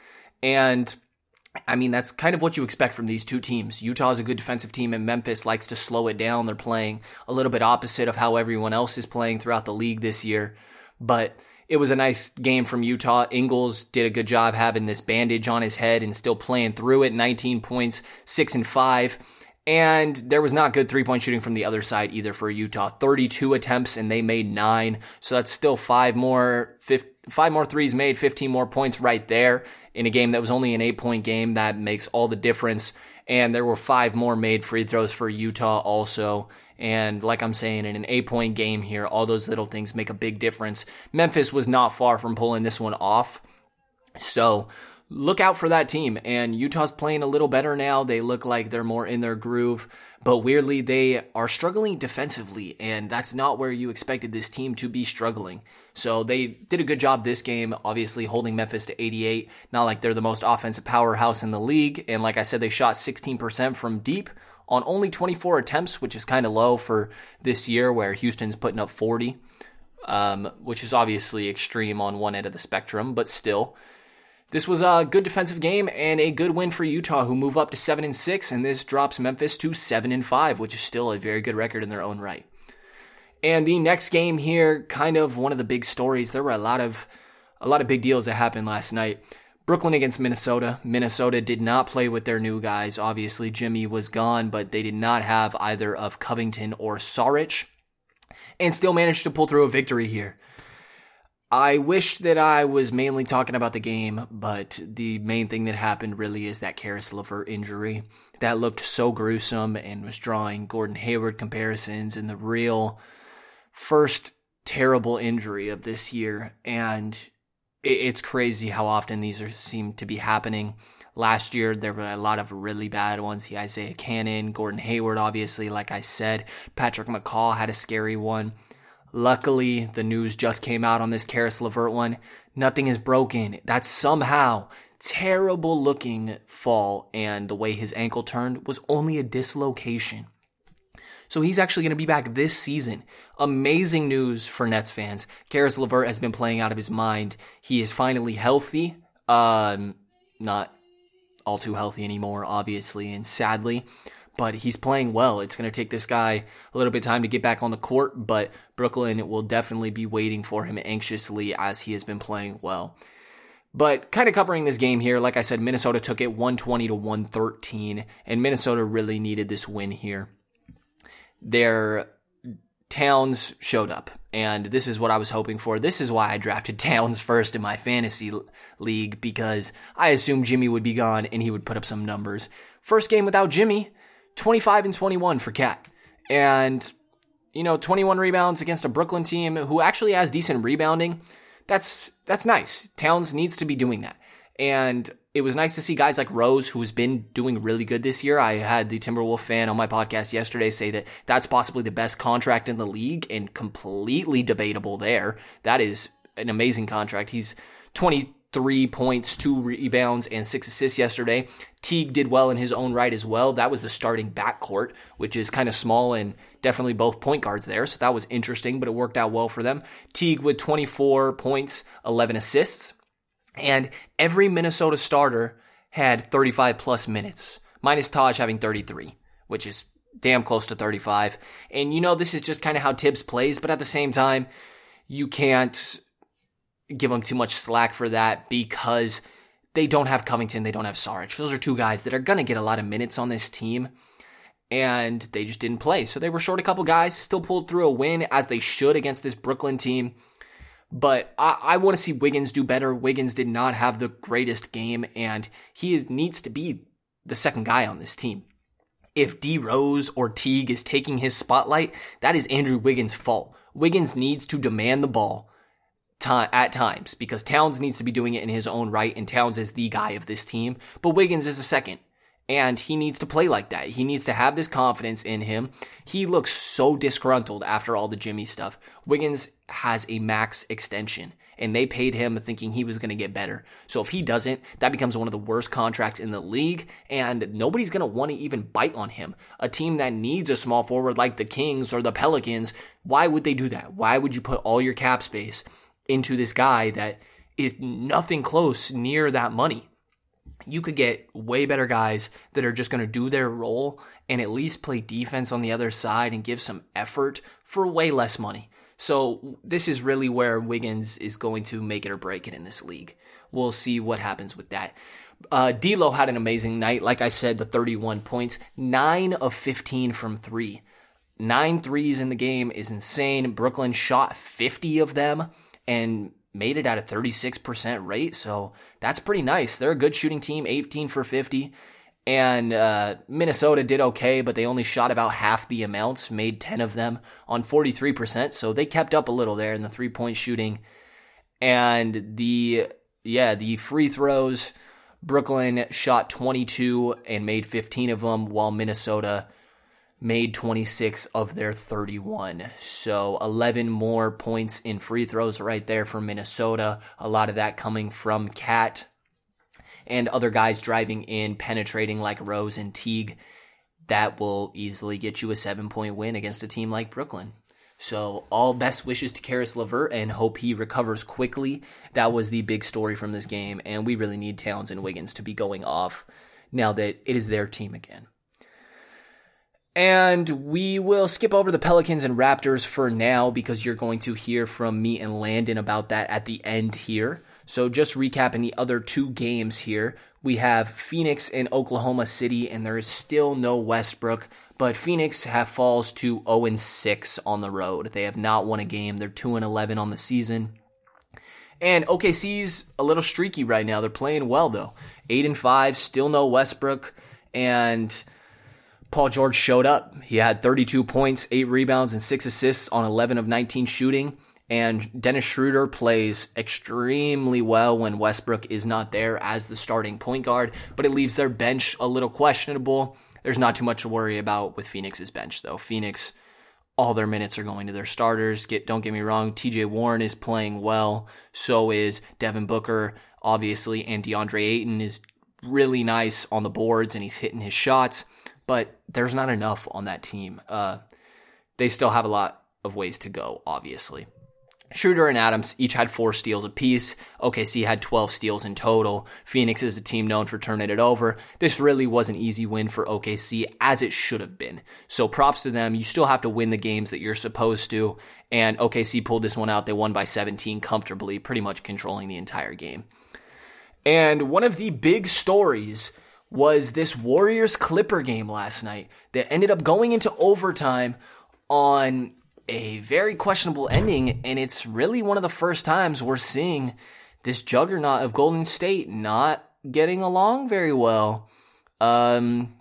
And, I mean, that's kind of what you expect from these two teams. Utah is a good defensive team, and Memphis likes to slow it down. They're playing a little bit opposite of how everyone else is playing throughout the league this year. But it was a nice game from Utah. Ingles did a good job having this bandage on his head and still playing through it. nineteen points, six and five. And there was not good three-point shooting from the other side either for Utah. thirty-two attempts, and they made nine. So that's still five more, five, five more threes made, fifteen more points right there in a game that was only an eight-point game. That makes all the difference. And there were five more made free throws for Utah also. And like I'm saying, in an eight-point game here, all those little things make a big difference. Memphis was not far from pulling this one off. So look out for that team. And Utah's playing a little better now. They look like they're more in their groove. But weirdly, they are struggling defensively. And that's not where you expected this team to be struggling. So they did a good job this game, obviously holding Memphis to eighty-eight. Not like they're the most offensive powerhouse in the league. And like I said, they shot sixteen percent from deep on only twenty-four attempts, which is kind of low for this year where Houston's putting up forty, um, which is obviously extreme on one end of the spectrum, but still. This was a good defensive game and a good win for Utah, who move up to seven and six, and this drops Memphis to seven and five, which is still a very good record in their own right. And the next game here, kind of one of the big stories. There were a lot of a lot of big deals that happened last night. Brooklyn against Minnesota. Minnesota did not play with their new guys. Obviously, Jimmy was gone, but they did not have either of Covington or Saric, and still managed to pull through a victory here. I wish that I was mainly talking about the game, but the main thing that happened really is that Caris LeVert injury. That looked so gruesome and was drawing Gordon Hayward comparisons and the real first terrible injury of this year. And it's crazy how often these are, seem to be happening. Last year, there were a lot of really bad ones. The Isaiah Cannon, Gordon Hayward, obviously, like I said. Patrick McCaw had a scary one. Luckily, the news just came out on this Caris LeVert one. Nothing is broken. That's somehow terrible looking fall, and the way his ankle turned was only a dislocation. So he's actually going to be back this season. Amazing news for Nets fans. Caris LeVert has been playing out of his mind. He is finally healthy. Um, not all too healthy anymore, obviously, and sadly. But he's playing well. It's going to take this guy a little bit of time to get back on the court, but Brooklyn will definitely be waiting for him anxiously as he has been playing well. But kind of covering this game here, like I said, Minnesota took it one twenty to one thirteen, and Minnesota really needed this win here. Their Towns showed up, and this is what I was hoping for. This is why I drafted Towns first in my fantasy league, because I assumed Jimmy would be gone and he would put up some numbers. First game without Jimmy, twenty-five and twenty-one for Cat. And, you know, twenty-one rebounds against a Brooklyn team who actually has decent rebounding. That's that's nice. Towns needs to be doing that. And it was nice to see guys like Rose, who's been doing really good this year. I had the Timberwolf fan on my podcast yesterday say that that's possibly the best contract in the league, and completely debatable there. That is an amazing contract. He's twenty-three points, two rebounds, and six assists yesterday. Teague did well in his own right as well. That was the starting backcourt, which is kind of small and definitely both point guards there. So that was interesting, but it worked out well for them. Teague with twenty-four points, eleven assists. And every Minnesota starter had thirty-five plus minutes, minus Taj having thirty-three, which is damn close to thirty-five. And you know, this is just kind of how Tibbs plays, but at the same time, you can't give him too much slack for that, because they don't have Covington, they don't have Saric. Those are two guys that are going to get a lot of minutes on this team, and they just didn't play. So they were short a couple guys, still pulled through a win as they should against this Brooklyn team. But I, I want to see Wiggins do better. Wiggins did not have the greatest game, and he is, needs to be the second guy on this team. If D. Rose or Teague is taking his spotlight, that is Andrew Wiggins' fault. Wiggins needs to demand the ball, time, at times, because Towns needs to be doing it in his own right, and Towns is the guy of this team, but Wiggins is a second. And he needs to play like that. He needs to have this confidence in him. He looks so disgruntled after all the Jimmy stuff. Wiggins has a max extension, and they paid him thinking he was going to get better. So if he doesn't, that becomes one of the worst contracts in the league, and nobody's going to want to even bite on him. A team that needs a small forward like the Kings or the Pelicans, why would they do that? Why would you put all your cap space into this guy that is nothing close near that money? You could get way better guys that are just going to do their role and at least play defense on the other side and give some effort for way less money. So this is really where Wiggins is going to make it or break it in this league. We'll see what happens with that. Uh, D'Lo had an amazing night. Like I said, the thirty-one points, nine of fifteen from three. Nine threes in the game is insane. Brooklyn shot fifty of them and made it at a thirty-six percent rate, so that's pretty nice. They're a good shooting team, eighteen for fifty, and uh, Minnesota did okay, but they only shot about half the amounts, made ten of them on forty-three percent, so they kept up a little there in the three-point shooting. And the, yeah, the free throws, Brooklyn shot twenty-two and made fifteen of them, while Minnesota made twenty-six of their thirty-one. So eleven more points in free throws right there for Minnesota. A lot of that coming from Cat and other guys driving in, penetrating like Rose and Teague. That will easily get you a seven-point win against a team like Brooklyn. So all best wishes to Karis LeVert and hope he recovers quickly. That was the big story from this game, and we really need Towns and Wiggins to be going off now that it is their team again. And we will skip over the Pelicans and Raptors for now because you're going to hear from me and Landon about that at the end here. So just recapping the other two games here. We have Phoenix and Oklahoma City, and there is still no Westbrook, but Phoenix have falls to oh and six on the road. They have not won a game. They're two and eleven on the season. And O K C's a little streaky right now. They're playing well, though. eight and five, still no Westbrook, and Paul George showed up. He had thirty-two points, eight rebounds, and six assists on eleven of nineteen shooting. And Dennis Schroeder plays extremely well when Westbrook is not there as the starting point guard, but it leaves their bench a little questionable. There's not too much to worry about with Phoenix's bench, though. Phoenix, all their minutes are going to their starters. Get, don't get me wrong, T J Warren is playing well. So is Devin Booker, obviously, and DeAndre Ayton is really nice on the boards, and he's hitting his shots. But there's not enough on that team. Uh, they still have a lot of ways to go, obviously. Schroeder and Adams each had four steals apiece. O K C had twelve steals in total. Phoenix is a team known for turning it over. This really was an easy win for O K C, as it should have been. So props to them. You still have to win the games that you're supposed to. And O K C pulled this one out. They won by seventeen comfortably, pretty much controlling the entire game. And one of the big stories was this Warriors-Clipper game last night that ended up going into overtime on a very questionable ending, and it's really one of the first times we're seeing this juggernaut of Golden State not getting along very well. Um,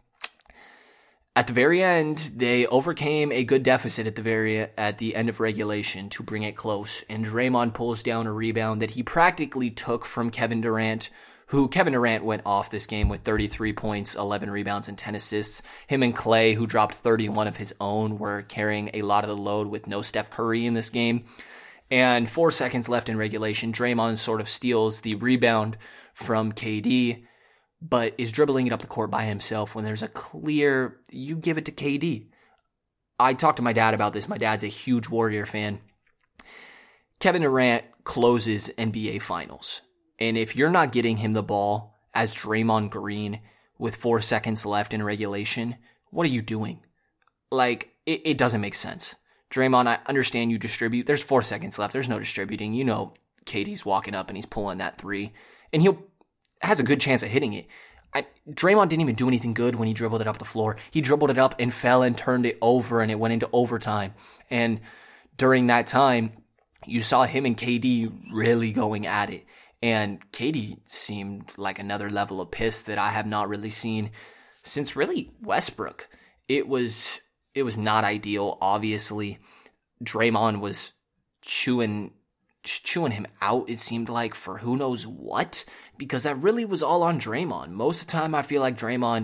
at the very end, they overcame a good deficit at the very at the end of regulation to bring it close, and Draymond pulls down a rebound that he practically took from Kevin Durant, who Kevin Durant went off this game with thirty-three points, eleven rebounds, and ten assists. Him and Clay, who dropped thirty-one of his own, were carrying a lot of the load with no Steph Curry in this game. And four seconds left in regulation, Draymond sort of steals the rebound from K D, but is dribbling it up the court by himself when there's a clear, you give it to K D. I talked to my dad about this. My dad's a huge Warrior fan. Kevin Durant closes N B A Finals. And if you're not getting him the ball as Draymond Green with four seconds left in regulation, what are you doing? Like, it, it doesn't make sense. Draymond, I understand you distribute. There's four seconds left. There's no distributing. You know K D's walking up and he's pulling that three. And he'll has a good chance of hitting it. I, Draymond didn't even do anything good when he dribbled it up the floor. He dribbled it up and fell and turned it over, and it went into overtime. And during that time, you saw him and K D really going at it. And K D seemed like another level of piss that I have not really seen since really Westbrook. It was it was not ideal. Obviously, Draymond was chewing chewing him out, it seemed like, for who knows what, because that really was all on Draymond. Most of the time, I feel like Draymond,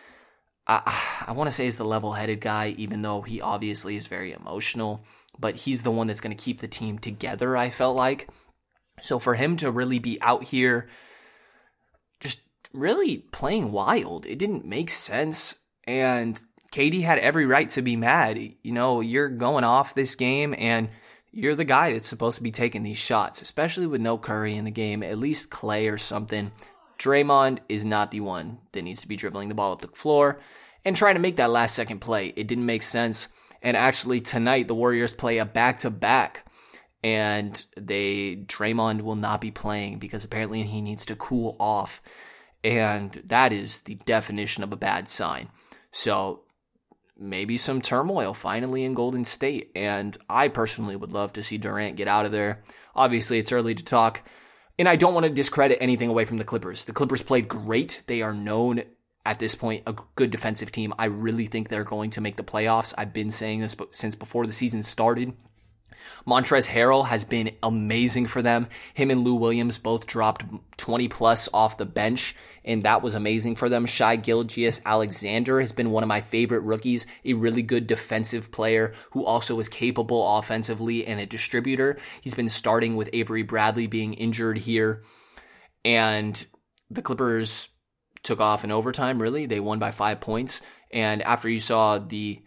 I, I want to say is the level-headed guy, even though he obviously is very emotional, but he's the one that's going to keep the team together, I felt like. So for him to really be out here just really playing wild, it didn't make sense, and K D had every right to be mad. You know, you're going off this game, and you're the guy that's supposed to be taking these shots, especially with no Curry in the game, at least Clay or something. Draymond is not the one that needs to be dribbling the ball up the floor and trying to make that last second play. It didn't make sense. And actually tonight, the Warriors play a back-to-back, and they Draymond will not be playing because apparently he needs to cool off. And that is the definition of a bad sign. So maybe some turmoil finally in Golden State, and I personally would love to see Durant get out of there. Obviously, it's early to talk, and I don't want to discredit anything away from the Clippers. The Clippers played great. They are known at this point a good defensive team. I really think they're going to make the playoffs. I've been saying this since before the season started. Montrezl Harrell has been amazing for them. Him and Lou Williams both dropped twenty plus off the bench, and that was amazing for them. Shai Gilgeous-Alexander has been one of my favorite rookies, a really good defensive player who also is capable offensively and a distributor. He's been starting with Avery Bradley being injured here, and the Clippers took off in overtime, really. They won by five points, and after you saw the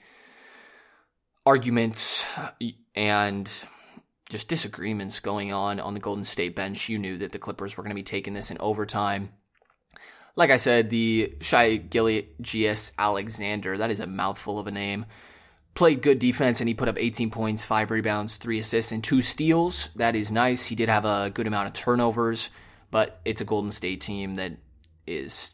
arguments and just disagreements going on on the Golden State bench, you knew that the Clippers were going to be taking this in overtime. Like I said, the Shai Gilgeous-Alexander, that is a mouthful of a name, played good defense, and he put up eighteen points, five rebounds, three assists, and two steals. That is nice. He did have a good amount of turnovers, but it's a Golden State team that is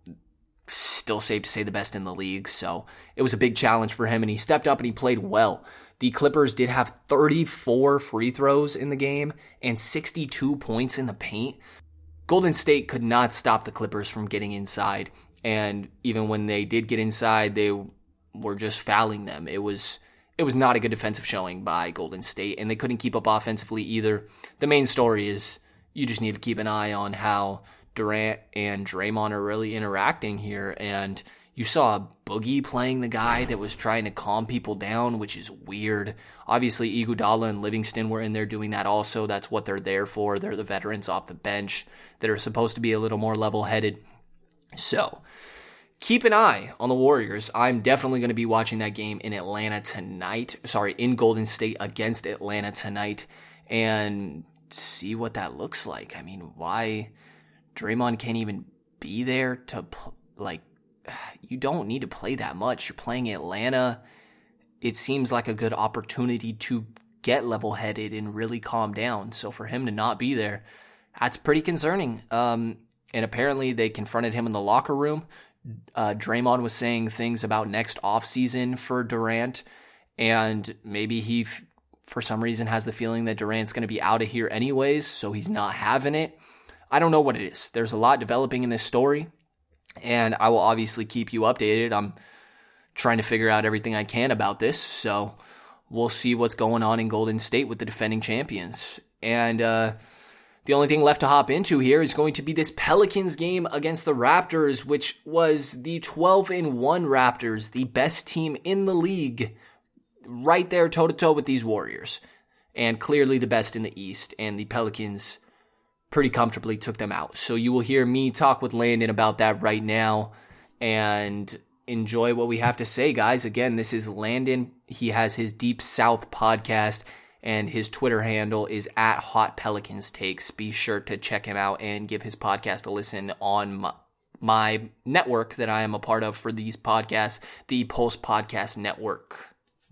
still safe to say the best in the league, so it was a big challenge for him, and he stepped up and he played well. The Clippers did have thirty-four free throws in the game and sixty-two points in the paint. Golden State could not stop the Clippers from getting inside, and even when they did get inside, they were just fouling them. It was it was not a good defensive showing by Golden State, and they couldn't keep up offensively either. The main story is you just need to keep an eye on how Durant and Draymond are really interacting here, and you saw Boogie playing the guy that was trying to calm people down, which is weird. Obviously, Iguodala and Livingston were in there doing that also. That's what they're there for. They're the veterans off the bench that are supposed to be a little more level-headed. So, keep an eye on the Warriors. I'm definitely going to be watching that game in Atlanta tonight. Sorry, in Golden State against Atlanta tonight, and see what that looks like. I mean, why Draymond can't even be there to, like, you don't need to play that much. You're playing Atlanta. It seems like a good opportunity to get level-headed and really calm down. So for him to not be there, that's pretty concerning. Um, and apparently they confronted him in the locker room. Uh, Draymond was saying things about next offseason for Durant, and maybe he, for some reason, has the feeling that Durant's going to be out of here anyways, so he's not having it. I don't know what it is. There's a lot developing in this story, and I will obviously keep you updated. I'm trying to figure out everything I can about this, so we'll see what's going on in Golden State with the defending champions. And uh, the only thing left to hop into here is going to be this Pelicans game against the Raptors, which was the twelve and one Raptors, the best team in the league, right there toe-to-toe with these Warriors, and clearly the best in the East, and the Pelicans pretty comfortably took them out. So you will hear me talk with Landon about that right now, and enjoy what we have to say, guys. Again, this is Landon. He has his Deep South podcast, and his Twitter handle is at Hot Pelicans Takes. Be sure to check him out and give his podcast a listen on my, my network that I am a part of for these podcasts, the Pulse Podcast Network.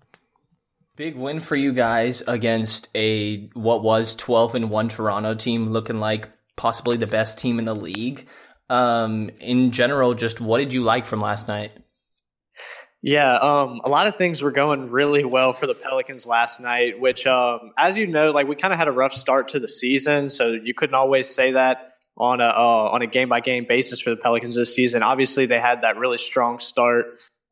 Big win for you guys against a what was twelve and one Toronto team, looking like possibly the best team in the league. Um, in general, just what did you like from last night? Yeah, um, a lot of things were going really well for the Pelicans last night, which, um, as you know, like we kind of had a rough start to the season, so you couldn't always say that on a uh, on a game by game basis for the Pelicans this season. Obviously, they had that really strong start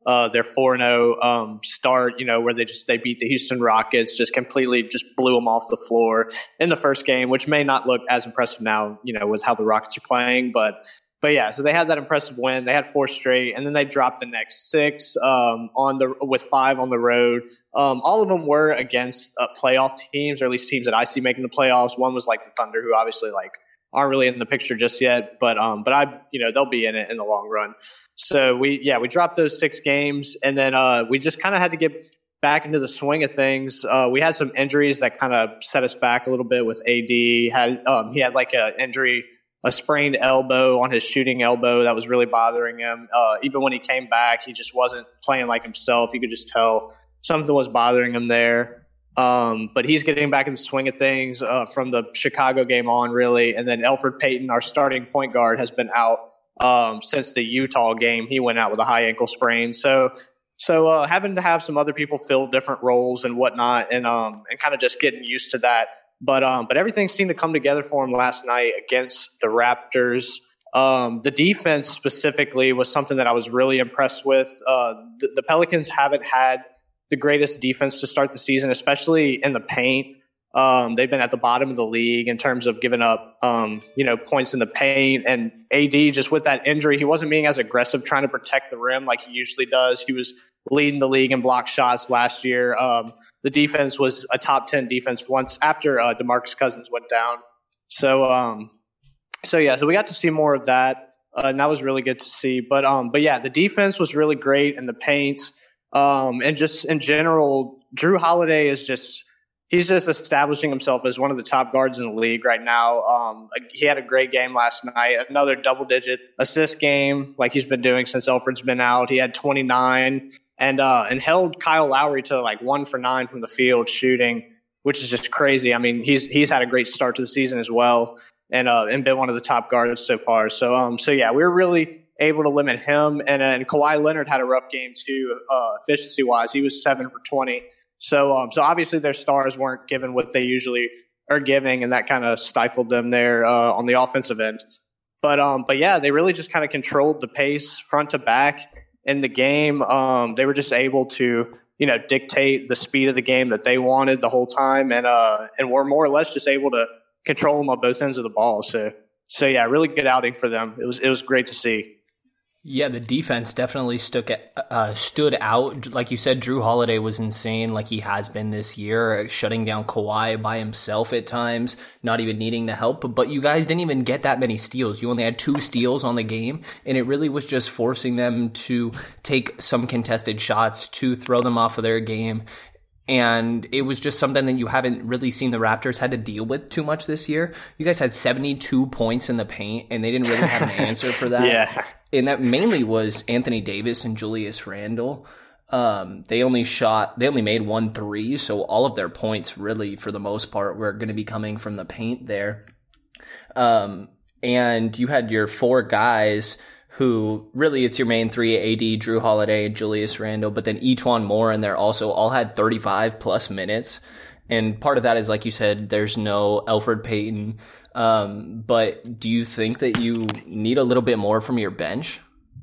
uh, their four and oh um, start, you know, where they just they beat the Houston Rockets, just completely just blew them off the floor in the first game, which may not look as impressive now, you know, with how the Rockets are playing, but. But yeah, so they had that impressive win. They had four straight, and then they dropped the next six um, on the with five on the road. Um, all of them were against uh, playoff teams, or at least teams that I see making the playoffs. One was like the Thunder, who obviously like aren't really in the picture just yet, but um, but I you know they'll be in it in the long run. So we yeah we dropped those six games, and then uh, we just kind of had to get back into the swing of things. Uh, we had some injuries that kind of set us back a little bit. With A D, had um, he had like an injury. A sprained elbow on his shooting elbow that was really bothering him. Uh, even when he came back, he just wasn't playing like himself. You could just tell something was bothering him there. Um, but he's getting back in the swing of things uh, from the Chicago game on, really. And then Elfrid Payton, our starting point guard, has been out um, since the Utah game. He went out with a high ankle sprain. So, so uh, having to have some other people fill different roles and whatnot, and um, and kind of just getting used to that. But um, but everything seemed to come together for him last night against the Raptors. Um, the defense specifically was something that I was really impressed with. Uh, the, the Pelicans haven't had the greatest defense to start the season, especially in the paint. Um, they've been at the bottom of the league in terms of giving up, um, you know, points in the paint. And A D, just with that injury, he wasn't being as aggressive trying to protect the rim like he usually does. He was leading the league in block shots last year. Um, The defense was a top ten defense once after uh, DeMarcus Cousins went down. So, um, so yeah, so we got to see more of that, uh, and that was really good to see. But, um, but yeah, the defense was really great in the paints, um, and just in general, Jrue Holiday is just he's just establishing himself as one of the top guards in the league right now. Um, he had a great game last night, another double-digit assist game like he's been doing since Elfrid's been out. He had twenty-nine. And uh, and held Kyle Lowry to like one for nine from the field shooting, which is just crazy. I mean, he's he's had a great start to the season as well, and uh, and been one of the top guards so far. So um so yeah, we were really able to limit him. And uh, and Kawhi Leonard had a rough game too, uh, efficiency wise. He was seven for twenty. So um so obviously their stars weren't given what they usually are giving, and that kind of stifled them there uh, on the offensive end. But um but yeah, they really just kind of controlled the pace front to back. In the game, um, they were just able to, you know, dictate the speed of the game that they wanted the whole time, and uh, and were more or less just able to control them on both ends of the ball. So, so yeah, really good outing for them. It was it was great to see. Yeah, the defense definitely stuck uh, stood out. Like you said, Jrue Holiday was insane, like he has been this year, shutting down Kawhi by himself at times, not even needing the help. But you guys didn't even get that many steals. You only had two steals on the game, and it really was just forcing them to take some contested shots, to throw them off of their game. And it was just something that you haven't really seen the Raptors had to deal with too much this year. You guys had seventy-two points in the paint, and they didn't really have an answer for that. Yeah. And that mainly was Anthony Davis and Julius Randle. Um, they only shot, they only made one three, so all of their points really, for the most part, were going to be coming from the paint there. Um, and you had your four guys who really it's your main three, A D, Jrue Holiday, and Julius Randle, but then E'Twaun Moore in there also all had thirty-five plus minutes. And part of that is, like you said, there's no Elfrid Payton. Um, but do you think that you need a little bit more from your bench?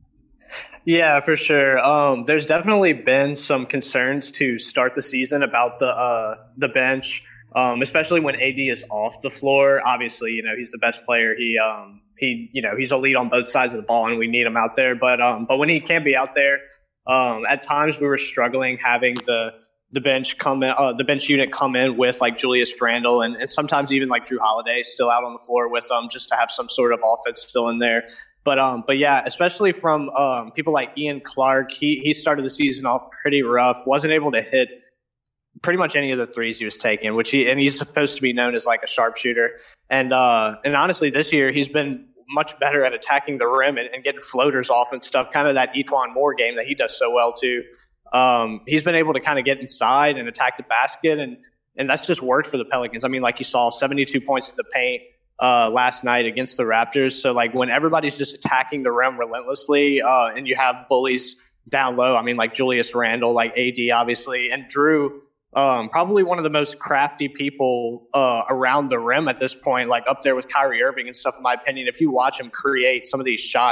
Yeah, for sure. Um, there's definitely been some concerns to start the season about the uh, the bench, um, especially when A D is off the floor. Obviously, you know, he's the best player. He um, he you know he's a lead on both sides of the ball, and we need him out there. But um, but when he can't be out there, um, at times we were struggling having the the bench come in, uh, the bench unit come in with like Julius Randle and, and sometimes even like Jrue Holiday still out on the floor with them, just to have some sort of offense still in there. But um, but yeah, especially from um, people like Ian Clark, he he started the season off pretty rough, wasn't able to hit pretty much any of the threes he was taking, which he and he's supposed to be known as like a sharpshooter. And uh, and honestly, this year he's been much better at attacking the rim and, and getting floaters off and stuff. Kind of that E'Twaun Moore game that he does so well too. Um, he's been able to kind of get inside and attack the basket, and and that's just worked for the Pelicans. I mean, like you saw, seventy-two points in the paint uh, last night against the Raptors. So like when everybody's just attacking the rim relentlessly, uh, and you have bullies down low, I mean, like Julius Randle, like A D, obviously, and Jrue, um, probably one of the most crafty people uh, around the rim at this point, like up there with Kyrie Irving and stuff, in my opinion. If you watch him create some of these shots,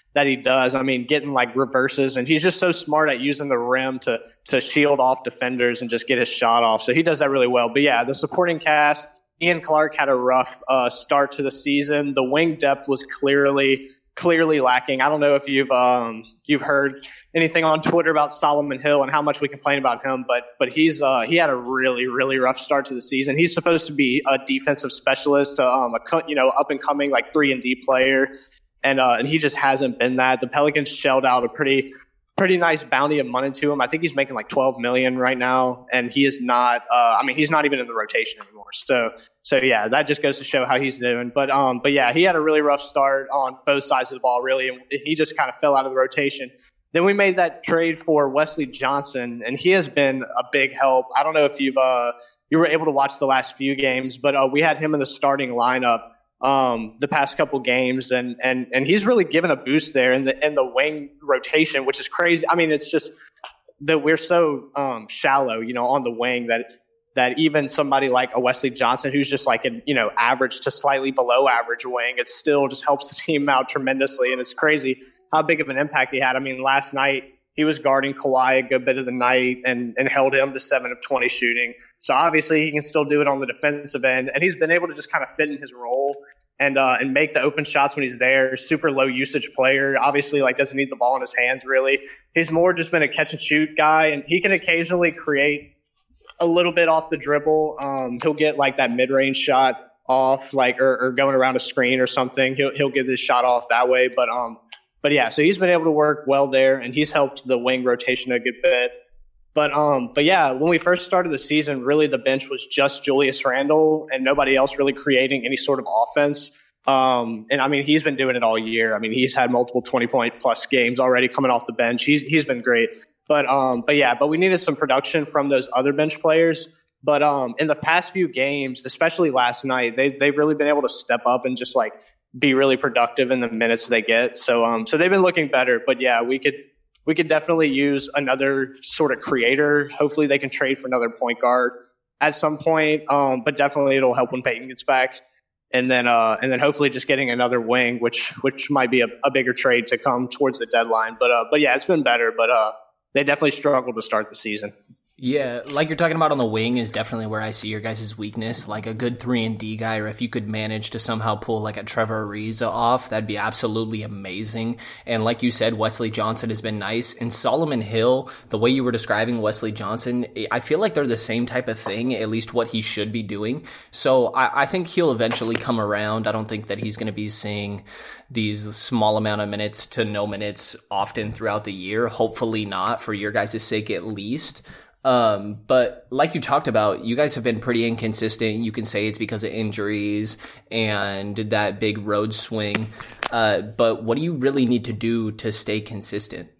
that he does. I mean, getting like reverses, and he's just so smart at using the rim to to shield off defenders and just get his shot off. So he does that really well. But yeah, the supporting cast, Ian Clark had a rough uh, start to the season. The wing depth was clearly clearly lacking. I don't know if you've um, you've heard anything on Twitter about Solomon Hill and how much we complain about him, but but he's uh, he had a really really rough start to the season. He's supposed to be a defensive specialist, um, a you know up and coming like three and D player, and uh, and he just hasn't been that. The Pelicans shelled out a pretty pretty nice bounty of money to him. I think he's making like twelve million right now, and he is not. Uh, I mean, he's not even in the rotation anymore. So, so yeah, that just goes to show how he's doing. But, um, but yeah, he had a really rough start on both sides of the ball, really, and he just kind of fell out of the rotation. Then we made that trade for Wesley Johnson, and he has been a big help. I don't know if you've uh, you were able to watch the last few games, but uh, we had him in the starting lineup um, the past couple games, and and and he's really given a boost there in the in the wing rotation, which is crazy. I mean, it's just that we're so um, shallow, you know, on the wing that that even somebody like a Wesley Johnson, who's just like an you know average to slightly below average wing, it still just helps the team out tremendously, and it's crazy how big of an impact he had. I mean, last night he was guarding Kawhi a good bit of the night and, and held him to seven of twenty shooting. So obviously he can still do it on the defensive end, and he's been able to just kind of fit in his role and uh, and make the open shots when he's there. Super low usage player. Obviously, like doesn't need the ball in his hands really. He's more just been a catch and shoot guy, and he can occasionally create a little bit off the dribble. Um, he'll get like that mid range shot off, like or, or going around a screen or something. He'll he'll get his shot off that way, but um. But yeah, so he's been able to work well there, and he's helped the wing rotation a good bit. But um, but yeah, when we first started the season, really the bench was just Julius Randle and nobody else really creating any sort of offense. Um, and I mean, he's been doing it all year. I mean, he's had multiple twenty point plus games already coming off the bench. He's he's been great. But um, but yeah, but we needed some production from those other bench players. But um, in the past few games, especially last night, they they've really been able to step up and just like be really productive in the minutes they get. So um so they've been looking better. But yeah, we could we could definitely use another sort of creator. Hopefully they can trade for another point guard at some point. Um but definitely it'll help when Peyton gets back. And then uh and then hopefully just getting another wing, which which might be a, a bigger trade to come towards the deadline. But uh but yeah, it's been better. But uh they definitely struggled to start the season. Yeah, like you're talking about on the wing is definitely where I see your guys' weakness. Like a good three and D guy, or if you could manage to somehow pull like a Trevor Ariza off, that'd be absolutely amazing. And like you said, Wesley Johnson has been nice. And Solomon Hill, the way you were describing Wesley Johnson, I feel like they're the same type of thing, at least what he should be doing. So I, I think he'll eventually come around. I don't think that he's going to be seeing these small amount of minutes to no minutes often throughout the year. Hopefully not, for your guys' sake at least. Um, but like you talked about, you guys have been pretty inconsistent. You can say it's because of injuries and that big road swing. Uh, but what do you really need to do to stay consistent?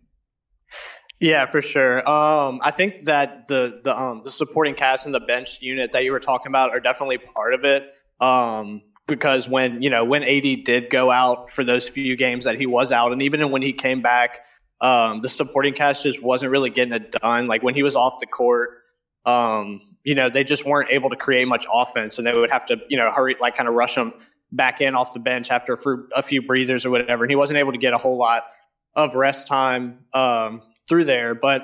Yeah, for sure. Um, I think that the the um, the supporting cast and the bench unit that you were talking about are definitely part of it. Um, because when you know when A D did go out for those few games that he was out, and even when he came back, Um, the supporting cast just wasn't really getting it done. Like when he was off the court, um, you know, they just weren't able to create much offense, and they would have to, you know, hurry, like kind of rush him back in off the bench after for a few breathers or whatever. And he wasn't able to get a whole lot of rest time um, through there. But,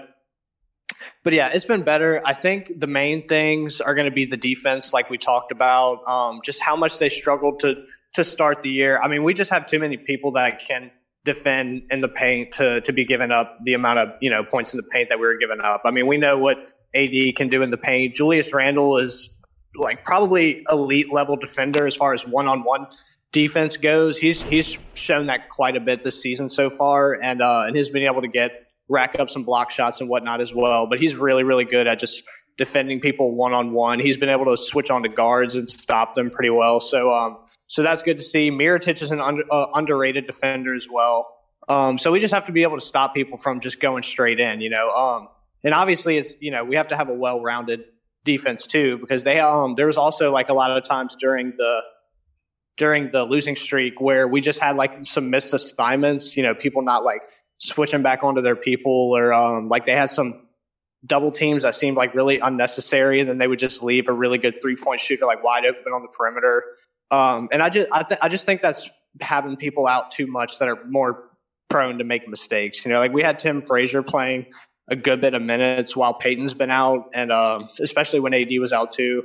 but yeah, it's been better. I think the main things are going to be the defense, like we talked about, um, just how much they struggled to to start the year. I mean, we just have too many people that can defend in the paint to to be giving up the amount of you know points in the paint that we were giving up. I mean, we know what A D can do in the paint. Julius Randle is like probably elite level defender as far as one on one defense goes. He's he's shown that quite a bit this season so far, and uh, and he's been able to get rack up some block shots and whatnot as well. But he's really really good at just defending people one on one. He's been able to switch on to guards and stop them pretty well. So um. So that's good to see. Mirotic is an under, uh, underrated defender as well. Um, so we just have to be able to stop people from just going straight in, you know. Um, and obviously, it's you know we have to have a well-rounded defense too, because they um there was also like a lot of times during the during the losing streak where we just had like some missed assignments, you know, people not like switching back onto their people, or um, like they had some double teams that seemed like really unnecessary, and then they would just leave a really good three-point shooter like wide open on the perimeter. Um, and I just, I, th- I just think that's having people out too much that are more prone to make mistakes. You know, like we had Tim Frazier playing a good bit of minutes while Peyton's been out, and uh, especially when A D was out too.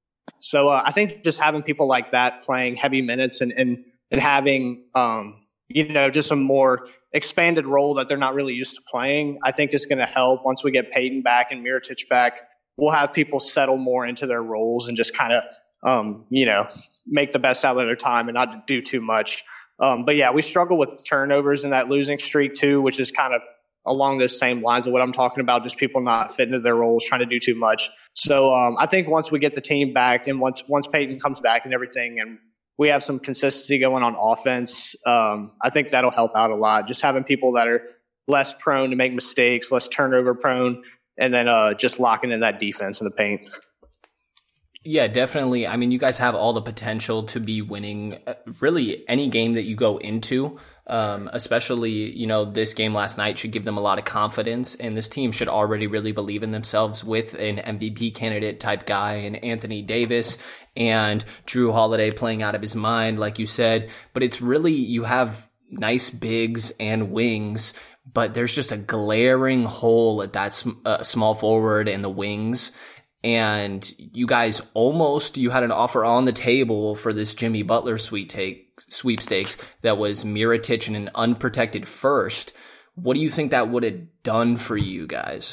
So uh, I think just having people like that playing heavy minutes and and, and having um, you know just a more expanded role that they're not really used to playing, I think is going to help. Once we get Peyton back and Mirotic back, we'll have people settle more into their roles and just kind of um, you know make the best out of their time and not do too much. Um, but yeah, we struggle with turnovers in that losing streak too, which is kind of along those same lines of what I'm talking about, just people not fitting into their roles, trying to do too much. So um, I think once we get the team back and once once Peyton comes back and everything and we have some consistency going on offense, um, I think that'll help out a lot. Just having people that are less prone to make mistakes, less turnover prone, and then uh, just locking in that defense in the paint. Yeah, definitely. I mean, you guys have all the potential to be winning really any game that you go into, um, especially, you know, this game last night should give them a lot of confidence, and this team should already really believe in themselves with an M V P candidate type guy and Anthony Davis and Drew Holiday playing out of his mind, like you said. But it's really, you have nice bigs and wings, but there's just a glaring hole at that sm- uh, small forward and the wings. And you guys almost, you had an offer on the table for this Jimmy Butler sweet take, sweepstakes that was Mirotic and an unprotected first. What do you think that would have done for you guys?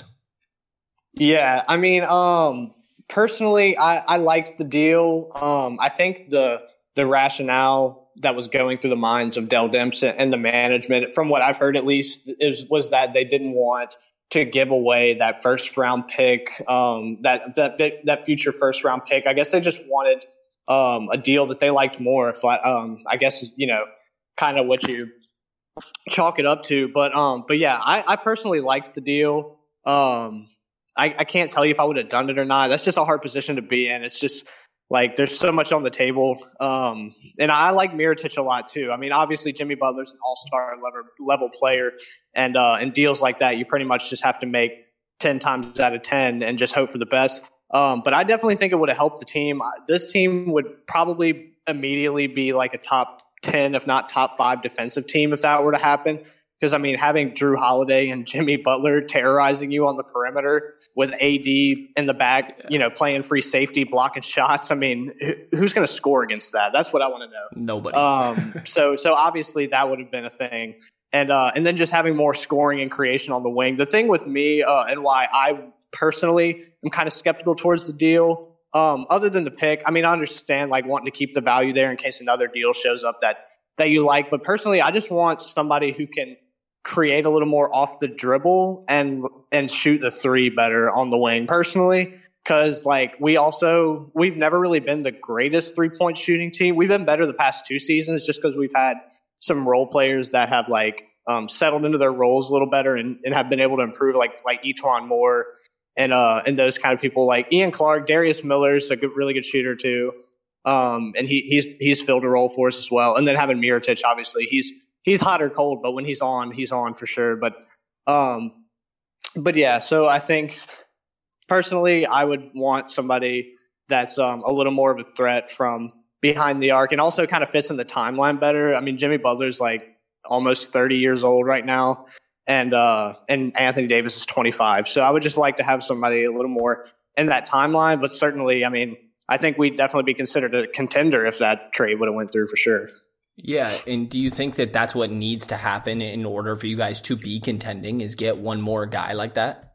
Yeah, I mean, um, personally, I, I liked the deal. Um, I think the the rationale that was going through the minds of Dell Demps and the management, from what I've heard at least, is was that they didn't want to give away that first round pick, um, that, that, that future first round pick. I guess they just wanted, um, a deal that they liked more. If I, um, I guess, you know, kind of what you chalk it up to, but, um, but yeah, I, I personally liked the deal. Um, I, I can't tell you if I would have done it or not. That's just a hard position to be in. It's just like, there's so much on the table. Um, and I like Mirotic a lot too. I mean, obviously Jimmy Butler's an all-star level, level player. And uh, in deals like that, you pretty much just have to make ten times out of ten and just hope for the best. Um, but I definitely think it would have helped the team. This team would probably immediately be like a top ten, if not top five defensive team if that were to happen. Because, I mean, having Drew Holiday and Jimmy Butler terrorizing you on the perimeter with A D in the back, you know, playing free safety, blocking shots. I mean, who's going to score against that? That's what I want to know. Nobody. Um, so, so obviously that would have been a thing. And uh, and then just having more scoring and creation on the wing. The thing with me uh, and why I personally am kind of skeptical towards the deal, um, other than the pick, I mean, I understand like wanting to keep the value there in case another deal shows up that that you like. But personally, I just want somebody who can create a little more off the dribble and and shoot the three better on the wing personally. Because like we also, we've never really been the greatest three-point shooting team. We've been better the past two seasons just because we've had some role players that have like um, settled into their roles a little better and, and have been able to improve, like like Etuan Moore and uh and those kind of people, like Ian Clark. Darius Miller's a good, really good shooter too, um, and he he's he's filled a role for us as well. And then having Mirotic, obviously he's he's hot or cold, but when he's on, he's on for sure. But um, but yeah, so I think personally, I would want somebody that's um a little more of a threat from behind the arc and also kind of fits in the timeline better. I mean, Jimmy Butler's like almost thirty years old right now, and uh, and Anthony Davis is twenty-five. So I would just like to have somebody a little more in that timeline. But certainly, I mean, I think we'd definitely be considered a contender if that trade would have went through for sure. Yeah, and do you think that that's what needs to happen in order for you guys to be contending, is get one more guy like that?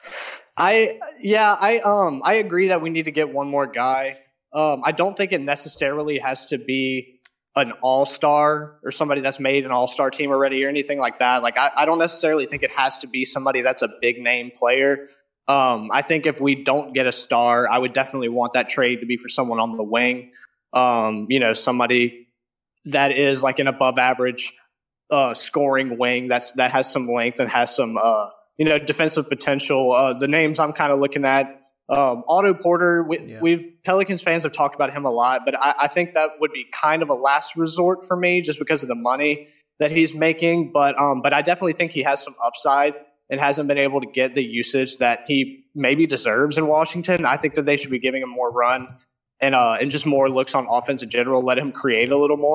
I yeah, I um I agree that we need to get one more guy. Um, I don't think it necessarily has to be an all-star or somebody that's made an all-star team already or anything like that. Like, I, I don't necessarily think it has to be somebody that's a big-name player. Um, I think if we don't get a star, I would definitely want that trade to be for someone on the wing. Um, you know, somebody that is like an above-average uh, scoring wing that's that has some length and has some, uh, you know, defensive potential. Uh, the names I'm kind of looking at, Um, Otto Porter, we, yeah. we've Pelicans fans have talked about him a lot, but I, I think that would be kind of a last resort for me just because of the money that he's making. But um, but I definitely think he has some upside and hasn't been able to get the usage that he maybe deserves in Washington. I think that they should be giving him more run and uh and just more looks on offense in general. Let him create a little more.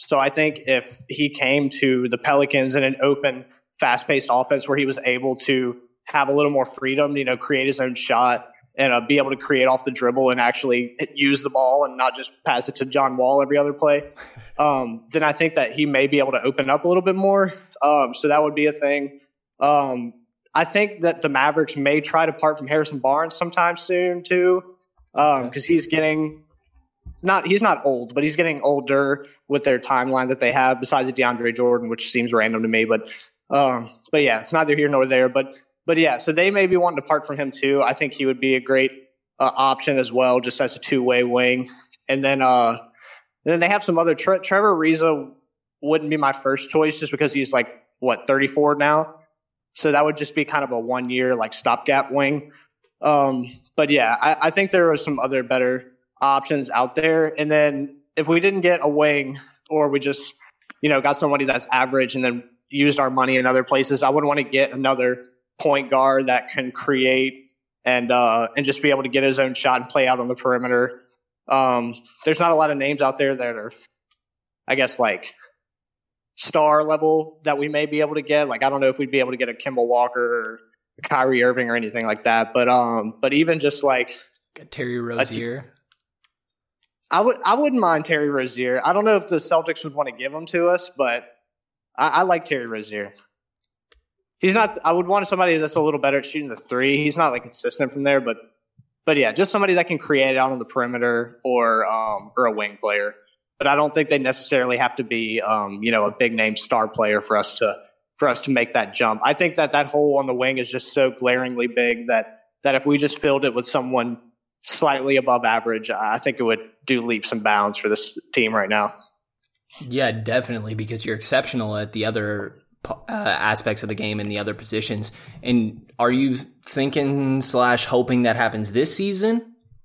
So I think if he came to the Pelicans in an open, fast-paced offense where he was able to have a little more freedom, you know, create his own shot and uh, be able to create off the dribble and actually use the ball and not just pass it to John Wall every other play, um, then I think that he may be able to open up a little bit more. Um, so that would be a thing. Um, I think that the Mavericks may try to part from Harrison Barnes sometime soon too, because um, he's getting not he's not old, but he's getting older with their timeline that they have. Besides DeAndre Jordan, which seems random to me, but um, but yeah, it's neither here nor there. But but yeah, so they may be wanting to part from him too. I think he would be a great uh, option as well, just as a two way wing. And then uh, and then they have some other Tre- Trevor Ariza wouldn't be my first choice just because he's like what thirty-four now. So that would just be kind of a one-year like stopgap wing. Um, but yeah, I, I think there are some other better options out there. And then if we didn't get a wing or we just, you know, got somebody that's average and then used our money in other places, I would want to get another point guard that can create and uh, and just be able to get his own shot and play out on the perimeter. Um, there's not a lot of names out there that are, I guess, like star level that we may be able to get. Like, I don't know if we'd be able to get a Kemba Walker or a Kyrie Irving or anything like that. But um, but even just like Got Terry Rozier. I would I wouldn't mind Terry Rozier. I don't know if the Celtics would want to give him to us, but I, I like Terry Rozier. He's not. I would want somebody that's a little better at shooting the three. He's not like consistent from there, but but yeah, just somebody that can create out on the perimeter or um or a wing player. But I don't think they necessarily have to be, um, you know, a big name star player for us to for us to make that jump. I think that that hole on the wing is just so glaringly big that that if we just filled it with someone slightly above average, I think it would do leaps and bounds for this team right now. Yeah, definitely, because you're exceptional at the other uh, aspects of the game and the other positions. And are you thinking slash hoping that happens this season?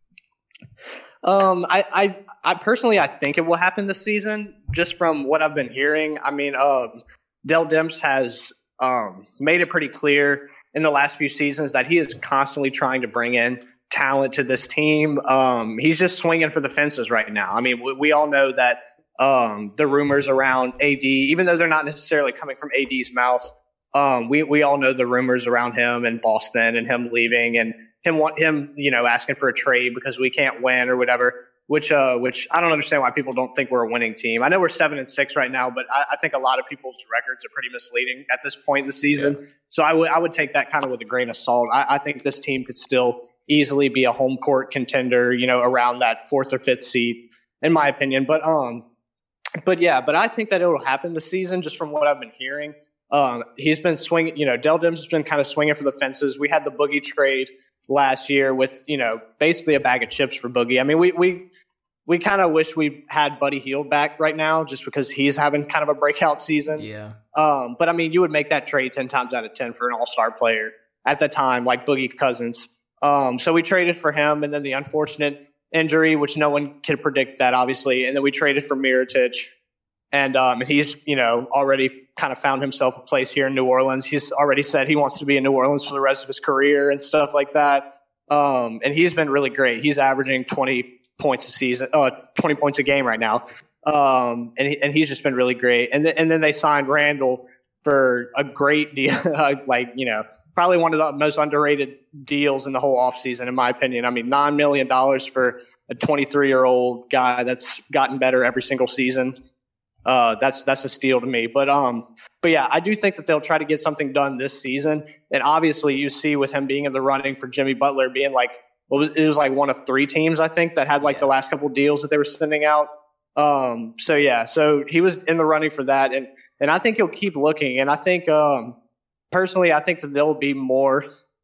Um, I, I, I personally, I think it will happen this season, just from what I've been hearing. I mean, um, Dell Demps has um, made it pretty clear in the last few seasons that he is constantly trying to bring in talent to this team. Um, he's just swinging for the fences right now. I mean, we, we all know that um, the rumors around A D, even though they're not necessarily coming from A D's mouth, um, we, we all know the rumors around him and Boston and him leaving and him want him, you know, asking for a trade because we can't win or whatever, which, uh, which I don't understand why people don't think we're a winning team. I know we're seven and six right now, but I, I think a lot of people's records are pretty misleading at this point in the season. Yeah. So I would, I would take that kind of with a grain of salt. I, I think this team could still easily be a home court contender, you know, around that fourth or fifth seed, in my opinion. But, um, but yeah, but I think that it will happen this season just from what I've been hearing. Um, he's been swinging, you know, Dell Demps has been kind of swinging for the fences. We had the Boogie trade last year with, you know, basically a bag of chips for Boogie. I mean, we we we kind of wish we had Buddy Hield back right now just because he's having kind of a breakout season. Yeah. Um, but I mean, you would make that trade ten times out of ten for an all-star player at the time, like Boogie Cousins. Um, so we traded for him, and then the unfortunate injury, which no one could predict that, obviously. And then we traded for Mirotic. And um, he's, you know, already kind of found himself a place here in New Orleans. He's already said he wants to be in New Orleans for the rest of his career and stuff like that. Um, and he's been really great. He's averaging twenty points a season, uh, twenty points a game right now. Um, and he, and he's just been really great. And th- and then they signed Randall for a great deal, like, you know, probably one of the most underrated deals in the whole offseason, in my opinion. I mean, nine million dollars for a twenty-three-year-old guy that's gotten better every single season. Uh, that's that's a steal to me. But um, but yeah, I do think that they'll try to get something done this season. And obviously, you see with him being in the running for Jimmy Butler being like, what was it was like one of three teams I think that had like the last couple of deals that they were sending out. Um, so yeah, so he was in the running for that, and and I think he'll keep looking. And I think um, personally, I think that there'll be more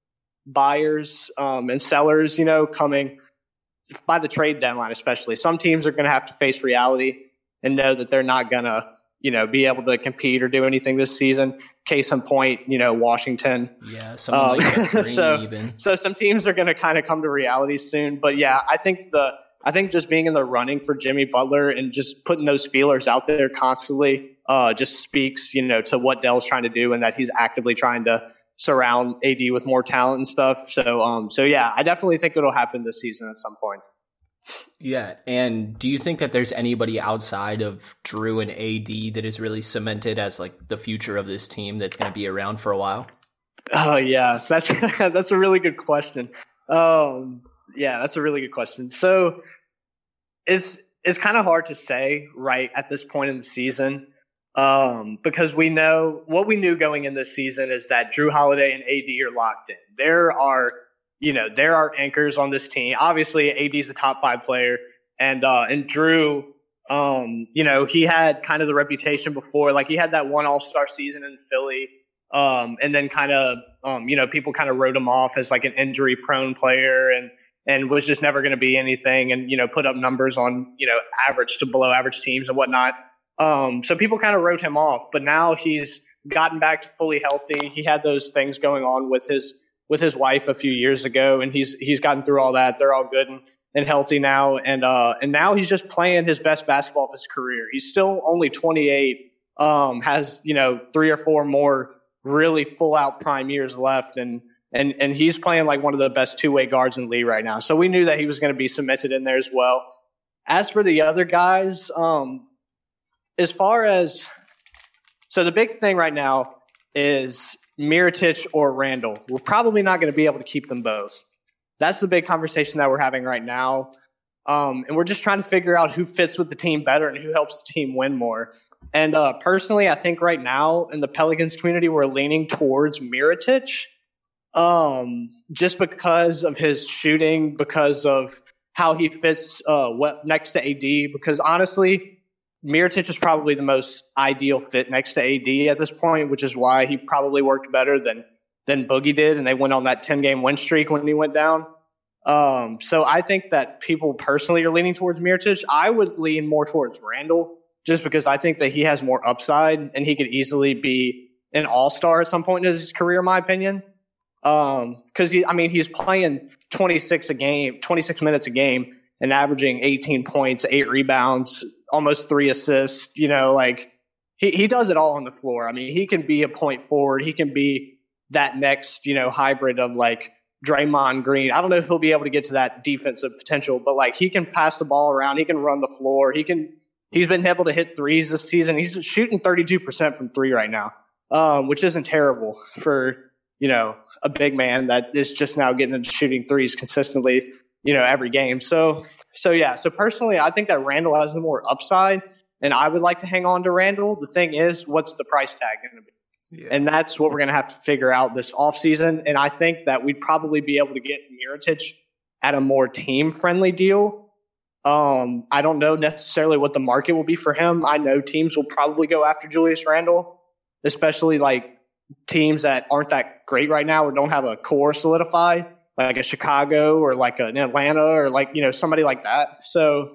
buyers um, and sellers, you know, coming by the trade deadline, especially. Some teams are going to have to face reality and know that they're not going to, you know, be able to compete or do anything this season. Case in point, you know, Washington. Yeah, someone um, like Green so, even. So some teams are going to kind of come to reality soon. But yeah, I think the I think just being in the running for Jimmy Butler and just putting those feelers out there constantly uh, just speaks, you know, to what Dell's trying to do and that he's actively trying to surround A D with more talent and stuff. So, um, so yeah, I definitely think it'll happen this season at some point. Yeah, and do you think that there's anybody outside of Drew and A D that is really cemented as like the future of this team that's going to be around for a while? Oh yeah, that's that's a really good question. Um, yeah, that's a really good question. So it's it's kind of hard to say right at this point in the season, um, because we know what we knew going in this season is that Drew Holiday and A D are locked in. There are, you know, there are anchors on this team. Obviously, A D is the top five player, and uh, and Drew, um, you know, he had kind of the reputation before, like he had that one All Star season in Philly. Um, and then kind of, um, you know, people kind of wrote him off as like an injury prone player and, and was just never going to be anything and, you know, put up numbers on, you know, average to below average teams and whatnot. Um, so people kind of wrote him off, but now he's gotten back to fully healthy. He had those things going on with his, with his wife a few years ago, and he's, he's gotten through all that. They're all good and, and healthy now. And, uh, and now he's just playing his best basketball of his career. He's still only twenty-eight, um, has, you know, three or four more really full out prime years left. And, and, and he's playing like one of the best two way guards in the league right now. So we knew that he was going to be cemented in there as well. As for the other guys, um, as far as, so the big thing right now is Mirotic or Randall. We're probably not going to be able to keep them both. That's the big conversation that we're having right now. Um, and we're just trying to figure out who fits with the team better and who helps the team win more. And uh, personally, I think right now in the Pelicans community, we're leaning towards Mirotic, um, just because of his shooting, because of how he fits uh, next to A D. Because honestly, Mirotic is probably the most ideal fit next to A D at this point, which is why he probably worked better than than Boogie did, and they went on that ten-game win streak when he went down. Um, so I think that people personally are leaning towards Mirotic. I would lean more towards Randall, just because I think that he has more upside and he could easily be an all-star at some point in his career, in my opinion. Um, cause he, I mean, he's playing twenty-six a game, twenty-six minutes a game and averaging eighteen points, eight rebounds, almost three assists, you know, like he, he does it all on the floor. I mean, he can be a point forward. He can be that next, you know, hybrid of like Draymond Green. I don't know if he'll be able to get to that defensive potential, but like he can pass the ball around. He can run the floor. He can, He's been able to hit threes this season. He's shooting thirty-two percent from three right now, um, which isn't terrible for, you know, a big man that is just now getting into shooting threes consistently, you know, every game. So, so yeah. So personally, I think that Randall has the more upside, and I would like to hang on to Randall. The thing is, what's the price tag going to be? Yeah. And that's what we're going to have to figure out this offseason. And I think that we'd probably be able to get Mirotic at a more team-friendly deal. Um, I don't know necessarily what the market will be for him. I know teams will probably go after Julius Randle, especially like teams that aren't that great right now or don't have a core solidified, like a Chicago or like an Atlanta or like, you know, somebody like that. So,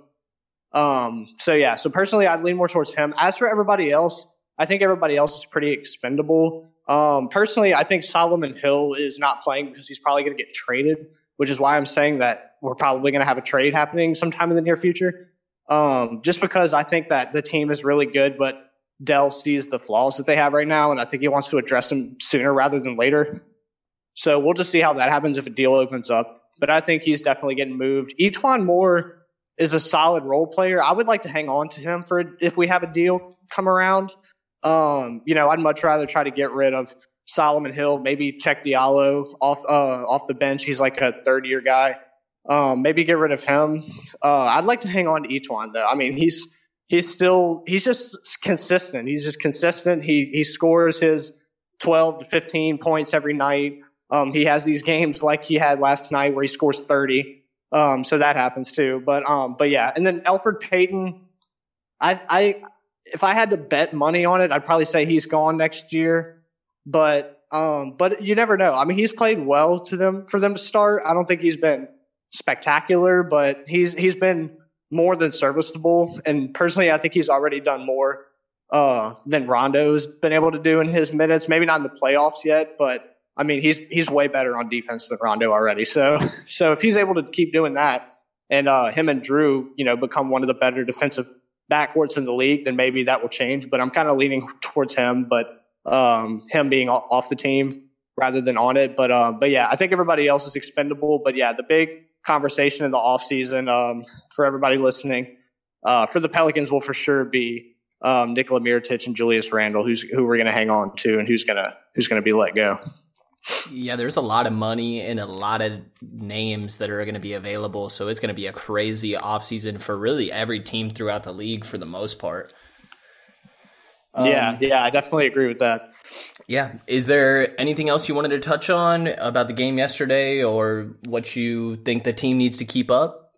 um, so yeah, so personally I'd lean more towards him. As for everybody else, I think everybody else is pretty expendable. Um, personally, I think Solomon Hill is not playing because he's probably going to get traded, which is why I'm saying that we're probably going to have a trade happening sometime in the near future. Um, just because I think that the team is really good, but Dell sees the flaws that they have right now, and I think he wants to address them sooner rather than later. So we'll just see how that happens if a deal opens up. But I think he's definitely getting moved. E'Twaun Moore is a solid role player. I would like to hang on to him for if we have a deal come around. Um, you know, I'd much rather try to get rid of Solomon Hill, maybe check Diallo off uh, off the bench. He's like a third-year guy. Um, maybe get rid of him. Uh, I'd like to hang on to E'Twaun, though. I mean, he's he's still he's just consistent. He's just consistent. He he scores his twelve to fifteen points every night. Um, he has these games like he had last night where he scores thirty. Um, so that happens too. But um, but yeah, and then Elfrid Payton. I I if I had to bet money on it, I'd probably say he's gone next year. But um, but you never know. I mean, he's played well to them for them to start. I don't think he's been spectacular, but he's he's been more than serviceable. And personally, I think he's already done more uh, than Rondo's been able to do in his minutes. Maybe not in the playoffs yet, but I mean, he's he's way better on defense than Rondo already. So so if he's able to keep doing that, and uh, him and Drew, you know, become one of the better defensive backcourts in the league, then maybe that will change. But I'm kind of leaning towards him, but um, him being off the team rather than on it. But uh, but yeah, I think everybody else is expendable. But yeah, the big conversation in the offseason um, for everybody listening. Uh, for the Pelicans will for sure be um, Nikola Mirotic and Julius Randle, who's who we're going to hang on to and who's going to who's going to be let go. Yeah, there's a lot of money and a lot of names that are going to be available, so it's going to be a crazy offseason for really every team throughout the league for the most part. Yeah, um, yeah, I definitely agree with that. Yeah. Is there anything else you wanted to touch on about the game yesterday or what you think the team needs to keep up?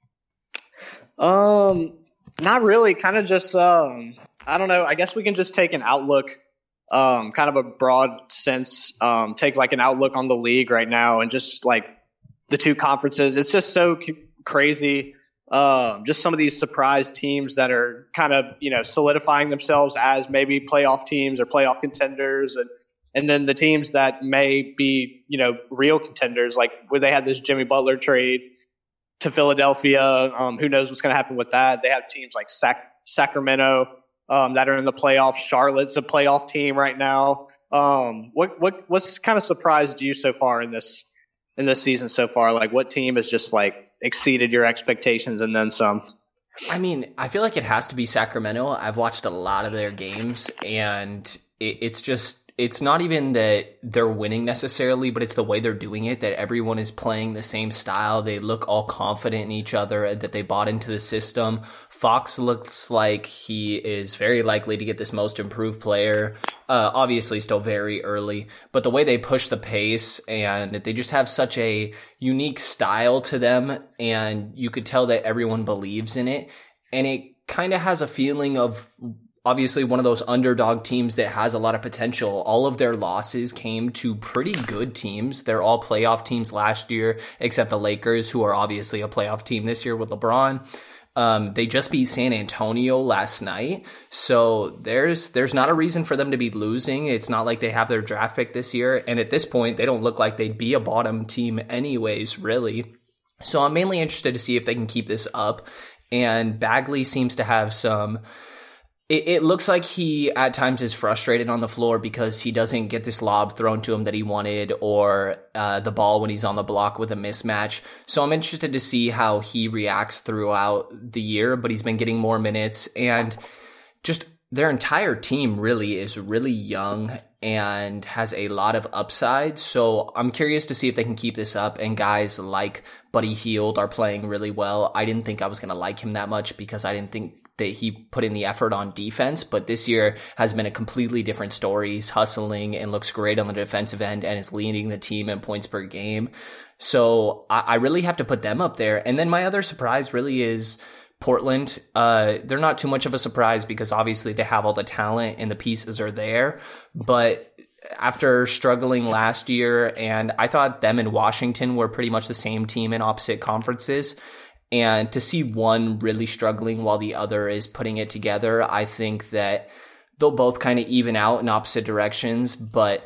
Um, not really. Kind of just, um, I don't know. I guess we can just take an outlook, um, kind of a broad sense, um, take like an outlook on the league right now and just like the two conferences. It's just so c- crazy. Um, just some of these surprise teams that are kind of, you know, solidifying themselves as maybe playoff teams or playoff contenders. And, and then the teams that may be, you know, real contenders, like where they had this Jimmy Butler trade to Philadelphia. Um, who knows what's going to happen with that? They have teams like Sac- Sacramento um, that are in the playoffs. Charlotte's a playoff team right now. Um, what, what, what's kind of surprised you so far in this, in this season so far? Like what team has just like exceeded your expectations and then some? I mean, I feel like it has to be Sacramento. I've watched a lot of their games, and it, it's just, it's not even that they're winning necessarily, but it's the way they're doing it, that everyone is playing the same style. They look all confident in each other, and that they bought into the system. Fox looks like he is very likely to get this most improved player. Uh, obviously still very early, but the way they push the pace and they just have such a unique style to them, and you could tell that everyone believes in it. And it kind of has a feeling of obviously one of those underdog teams that has a lot of potential. All of their losses came to pretty good teams. They're all playoff teams last year, except the Lakers, who are obviously a playoff team this year with LeBron. Um, they just beat San Antonio last night, so there's there's not a reason for them to be losing. It's not like they have their draft pick this year, and at this point, they don't look like they'd be a bottom team anyways, really. So I'm mainly interested to see if they can keep this up, and Bagley seems to have some... It, it looks like he at times is frustrated on the floor because he doesn't get this lob thrown to him that he wanted, or uh, the ball when he's on the block with a mismatch. So I'm interested to see how he reacts throughout the year, but he's been getting more minutes, and just their entire team really is really young and has a lot of upside. So I'm curious to see if they can keep this up, and guys like Buddy Hield are playing really well. I didn't think I was going to like him that much because I didn't think that he put in the effort on defense, but this year has been a completely different story. He's hustling and looks great on the defensive end and is leading the team in points per game. So I, I really have to put them up there. And then my other surprise really is Portland. Uh, they're not too much of a surprise because obviously they have all the talent and the pieces are there, but after struggling last year, and I thought them and Washington were pretty much the same team in opposite conferences, and to see one really struggling while the other is putting it together, I think that they'll both kind of even out in opposite directions. But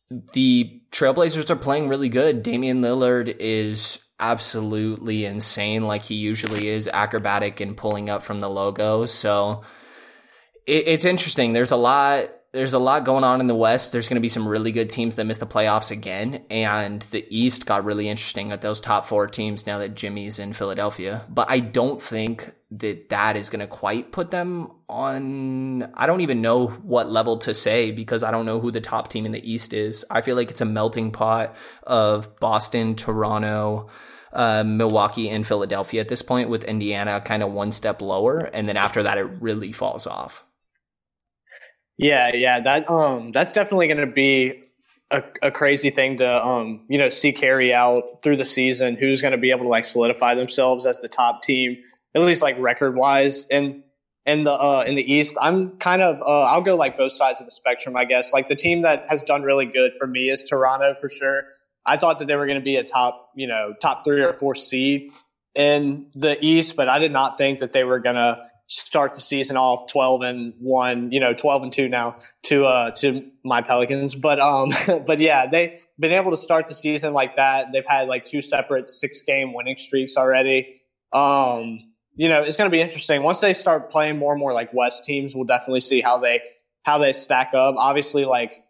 the Trailblazers are playing really good. Damian Lillard is absolutely insane, like he usually is, acrobatic and pulling up from the logo. So it, it's interesting. There's a lot... There's a lot going on in the West. There's going to be some really good teams that miss the playoffs again. And the East got really interesting at those top four teams now that Jimmy's in Philadelphia. But I don't think that that is going to quite put them on... I don't even know what level to say because I don't know who the top team in the East is. I feel like it's a melting pot of Boston, Toronto, uh, Milwaukee, and Philadelphia at this point, with Indiana kind of one step lower. And then after that, it really falls off. Yeah, yeah, that um, that's definitely going to be a, a crazy thing to um, you know, see carry out through the season. Who's going to be able to like solidify themselves as the top team, at least like record wise, and in the uh, in the East. I'm kind of uh, I'll go like both sides of the spectrum, I guess. Like the team that has done really good for me is Toronto for sure. I thought that they were going to be a top, you know, top three or four seed in the East, but I did not think that they were going to start the season off twelve and one, you know, twelve and two now to, uh, to my Pelicans. But, um, but yeah, they've been able to start the season like that. They've had like two separate six game winning streaks already. Um, you know, it's going to be interesting once they start playing more and more like West teams. We'll definitely see how they, how they stack up. Obviously, like,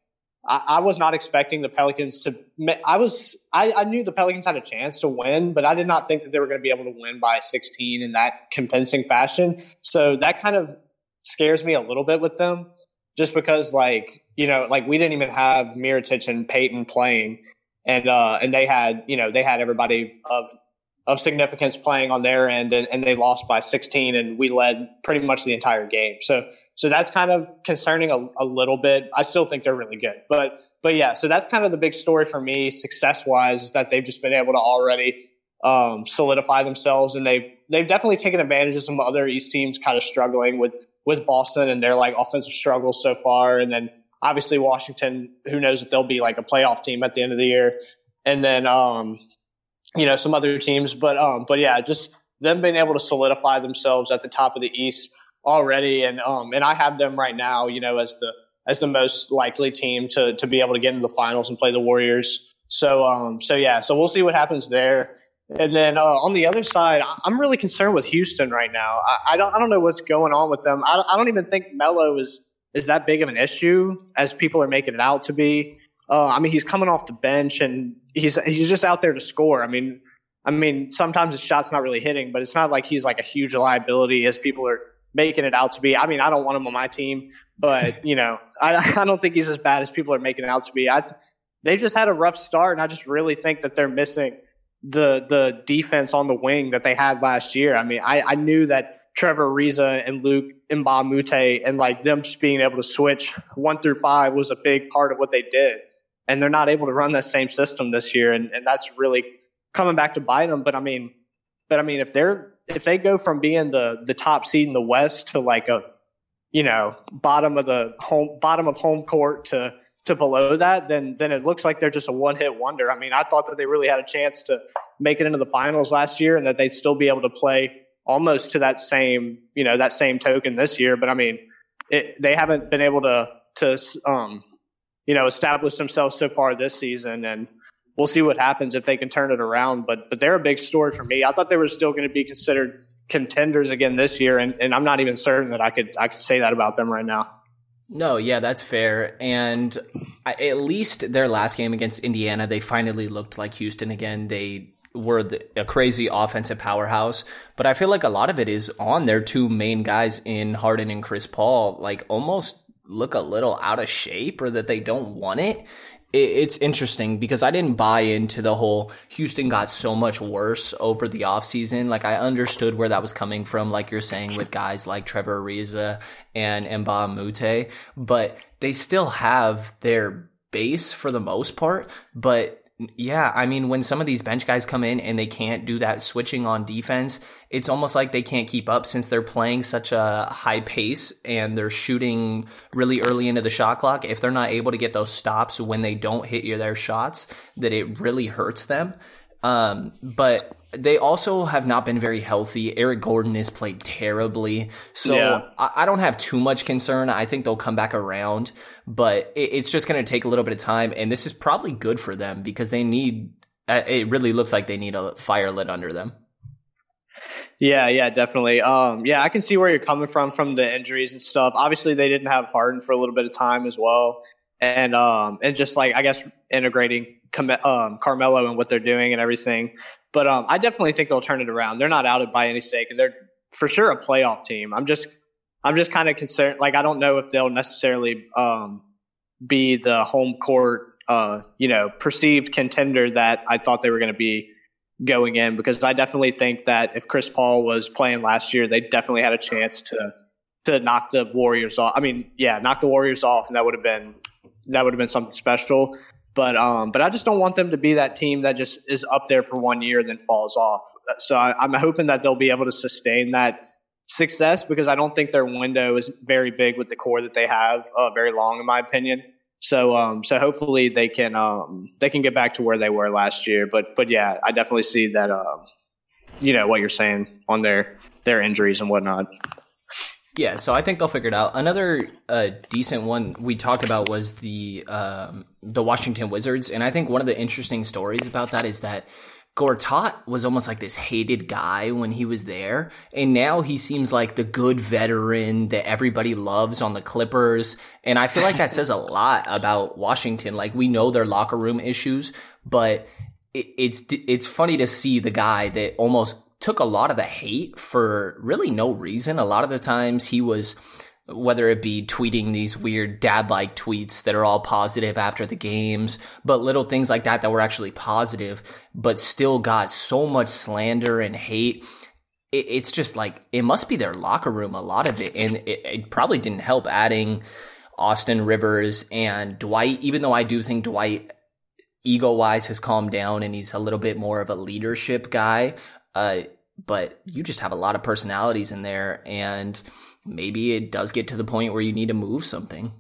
I, I was not expecting the Pelicans to. I was. I, I knew the Pelicans had a chance to win, but I did not think that they were going to be able to win by sixteen in that convincing fashion. So that kind of scares me a little bit with them, just because, like, you know, like we didn't even have Mirotic and Payton playing, and uh, and they had, you know, they had everybody of of significance playing on their end, and, and they lost by sixteen, and we led pretty much the entire game. So, so that's kind of concerning a, a little bit. I still think they're really good, but, but yeah, so that's kind of the big story for me, success wise, is that they've just been able to already um, solidify themselves, and they've, they've definitely taken advantage of some other East teams kind of struggling with, with Boston and their like offensive struggles so far. And then obviously Washington, who knows if they'll be like a playoff team at the end of the year. And then, um, you know, some other teams, but, um, but yeah, just them being able to solidify themselves at the top of the East already. And, um, and I have them right now, you know, as the, as the most likely team to, to be able to get into the finals and play the Warriors. So, um, so yeah, so we'll see what happens there. And then, uh, on the other side, I'm really concerned with Houston right now. I, I don't, I don't know what's going on with them. I don't, I don't even think Melo is, is that big of an issue as people are making it out to be. Uh, I mean, he's coming off the bench and he's he's just out there to score. I mean, I mean, sometimes his shot's not really hitting, but it's not like he's like a huge liability as people are making it out to be. I mean, I don't want him on my team, but you know, I, I don't think he's as bad as people are making it out to be. I they just had a rough start, and I just really think that they're missing the the defense on the wing that they had last year. I mean, I, I knew that Trevor Ariza and Luke Mbah a Moute and like them just being able to switch one through five was a big part of what they did. And they're not able to run that same system this year, and, and that's really coming back to bite them. But I mean, but I mean, if they're if they go from being the the top seed in the West to like a, you know, bottom of the home bottom of home court to to below that, then then it looks like they're just a one hit wonder. I mean, I thought that they really had a chance to make it into the finals last year, and that they'd still be able to play almost to that same, you know, that same token this year. But I mean, it, they haven't been able to to um. you know, establish themselves so far this season, and we'll see what happens if they can turn it around. But but they're a big story for me. I thought they were still going to be considered contenders again this year, and, and I'm not even certain that I could I could say that about them right now. No, yeah, that's fair. And I, at least their last game against Indiana, they finally looked like Houston again. They were the, a crazy offensive powerhouse, but I feel like a lot of it is on their two main guys in Harden and Chris Paul, like almost look a little out of shape, or that they don't want it. it. It's interesting because I didn't buy into the whole Houston got so much worse over the offseason. Like, I understood where that was coming from, like you're saying, with guys like Trevor Ariza and Mbah a Moute, but they still have their base for the most part. But yeah, I mean, when some of these bench guys come in and they can't do that switching on defense, it's almost like they can't keep up since they're playing such a high pace and they're shooting really early into the shot clock. If they're not able to get those stops when they don't hit your their shots, that it really hurts them. Um, but they also have not been very healthy. Eric Gordon has played terribly. So yeah. I, I don't have too much concern. I think they'll come back around, but it, it's just going to take a little bit of time. And this is probably good for them because they need, it really looks like they need a fire lit under them. Yeah, yeah, definitely. Um, yeah, I can see where you're coming from, from the injuries and stuff. Obviously, they didn't have Harden for a little bit of time as well. And, um, and just like, I guess, integrating um, Carmelo and what they're doing and everything. But um, I definitely think they'll turn it around. They're not out of by any sake, and they're for sure a playoff team. I'm just, I'm just kind of concerned. Like, I don't know if they'll necessarily um, be the home court, uh, you know, perceived contender that I thought they were going to be going in. Because I definitely think that if Chris Paul was playing last year, they definitely had a chance to to knock the Warriors off. I mean, yeah, knock the Warriors off, and that would have been that would have been something special. But um, but I just don't want them to be that team that just is up there for one year and then falls off. So I, I'm hoping that they'll be able to sustain that success, because I don't think their window is very big with the core that they have, uh, very long in my opinion. So um, so hopefully they can um, they can get back to where they were last year. But but yeah, I definitely see that um, you know what you're saying on their their injuries and whatnot. Yeah, so I think they'll figure it out. Another uh, decent one we talked about was the um, the Washington Wizards, and I think one of the interesting stories about that is that Gortat was almost like this hated guy when he was there, and now he seems like the good veteran that everybody loves on the Clippers, and I feel like that says a lot about Washington. Like, we know their locker room issues, but it, it's it's funny to see the guy that almost took a lot of the hate for really no reason. A lot of the times he was, whether it be tweeting these weird dad-like tweets that are all positive after the games, but little things like that that were actually positive, but still got so much slander and hate. It, it's just like, it must be their locker room, a lot of it. And it, it probably didn't help adding Austin Rivers and Dwight, even though I do think Dwight, ego-wise, has calmed down and he's a little bit more of a leadership guy. Uh, but you just have a lot of personalities in there, and maybe it does get to the point where you need to move something.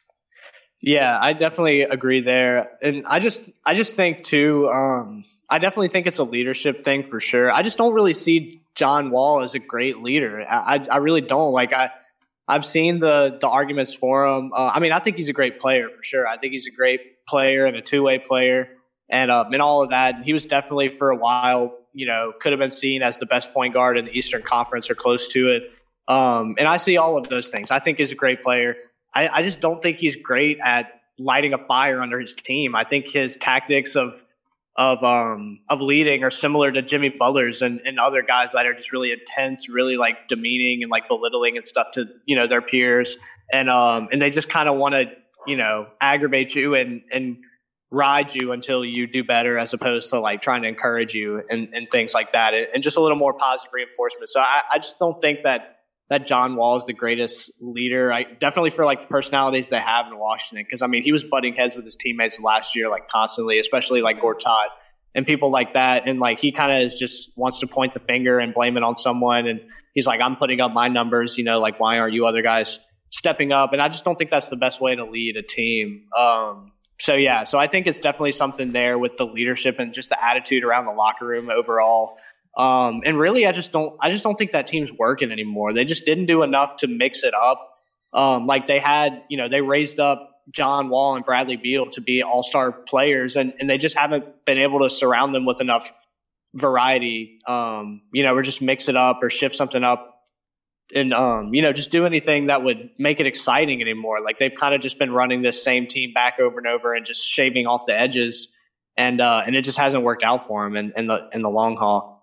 Yeah, I definitely agree there. And I just I just think too, um, I definitely think it's a leadership thing for sure. I just don't really see John Wall as a great leader. I I really don't. Like I I've seen the the arguments for him. Uh, I mean, I think he's a great player for sure. I think he's a great player and a two-way player. And um, and all of that. He was definitely for a while, you know, could have been seen as the best point guard in the Eastern Conference or close to it. Um, and I see all of those things. I think he's a great player. I, I just don't think he's great at lighting a fire under his team. I think his tactics of of um, of leading are similar to Jimmy Butler's and, and other guys that are just really intense, really like demeaning and like belittling and stuff to, you know, their peers. And um and they just kind of want to, you know, aggravate you and and ride you until you do better, as opposed to like trying to encourage you and, and things like that, and just a little more positive reinforcement. So I, I just don't think that that John Wall is the greatest leader. I definitely for like the personalities they have in Washington, because I mean he was butting heads with his teammates last year like constantly, especially like Gortat and people like that, and like he kind of just wants to point the finger and blame it on someone, and he's like, I'm putting up my numbers, you know, like why aren't you other guys stepping up? And I just don't think that's the best way to lead a team. Um, So, yeah, so I think it's definitely something there with the leadership and just the attitude around the locker room overall. Um, and really, I just don't I just don't think that team's working anymore. They just didn't do enough to mix it up. Um, like they had, you know, they raised up John Wall and Bradley Beal to be all-star players, and, and they just haven't been able to surround them with enough variety, um, you know, or just mix it up or shift something up. And, um, you know, just do anything that would make it exciting anymore. Like they've kind of just been running this same team back over and over and just shaving off the edges. And, uh, and it just hasn't worked out for him in, in the, in the long haul.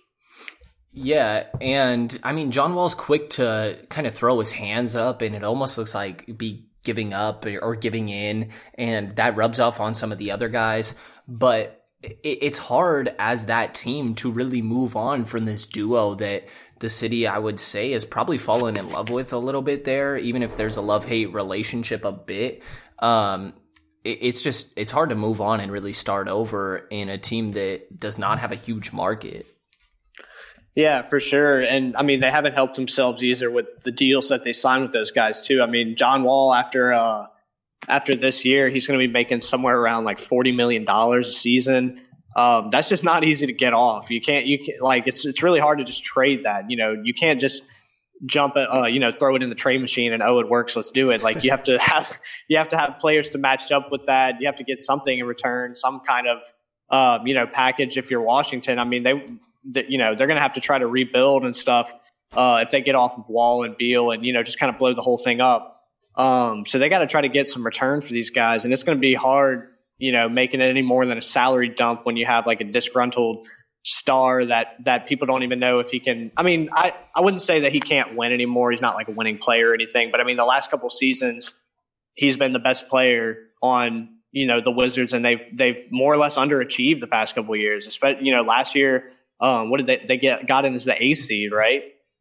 Yeah. And I mean, John Wall's quick to kind of throw his hands up, and it almost looks like be giving up or giving in. And that rubs off on some of the other guys, but it's hard as that team to really move on from this duo that the city, I would say, has probably fallen in love with a little bit there, even if there's a love-hate relationship a bit. Um, it, it's just, it's hard to move on and really start over in a team that does not have a huge market. Yeah, for sure. And I mean, they haven't helped themselves either with the deals that they signed with those guys too. I mean, John Wall, after, uh, after this year, he's going to be making somewhere around like forty million dollars a season. Um, that's just not easy to get off. You can't, you can't, like, it's, it's really hard to just trade that. You know, you can't just jump at, uh, you know, throw it in the trade machine and, oh, it works, let's do it. Like you have to have, you have to have players to match up with that. You have to get something in return, some kind of, um, you know, package. If you're Washington, I mean, they, they you know, they're going to have to try to rebuild and stuff, uh, if they get off of Wall and Beal and, you know, just kind of blow the whole thing up. Um, so they got to try to get some return for these guys, and it's going to be hard, you know, making it any more than a salary dump when you have like a disgruntled star that, that people don't even know if he can. I mean, I, I wouldn't say that he can't win anymore. He's not like a winning player or anything, but I mean, the last couple seasons, he's been the best player on, you know, the Wizards, and they've, they've more or less underachieved the past couple of years. Especially, you know, last year, um, what did they, they get, got in as the eighth seed, right?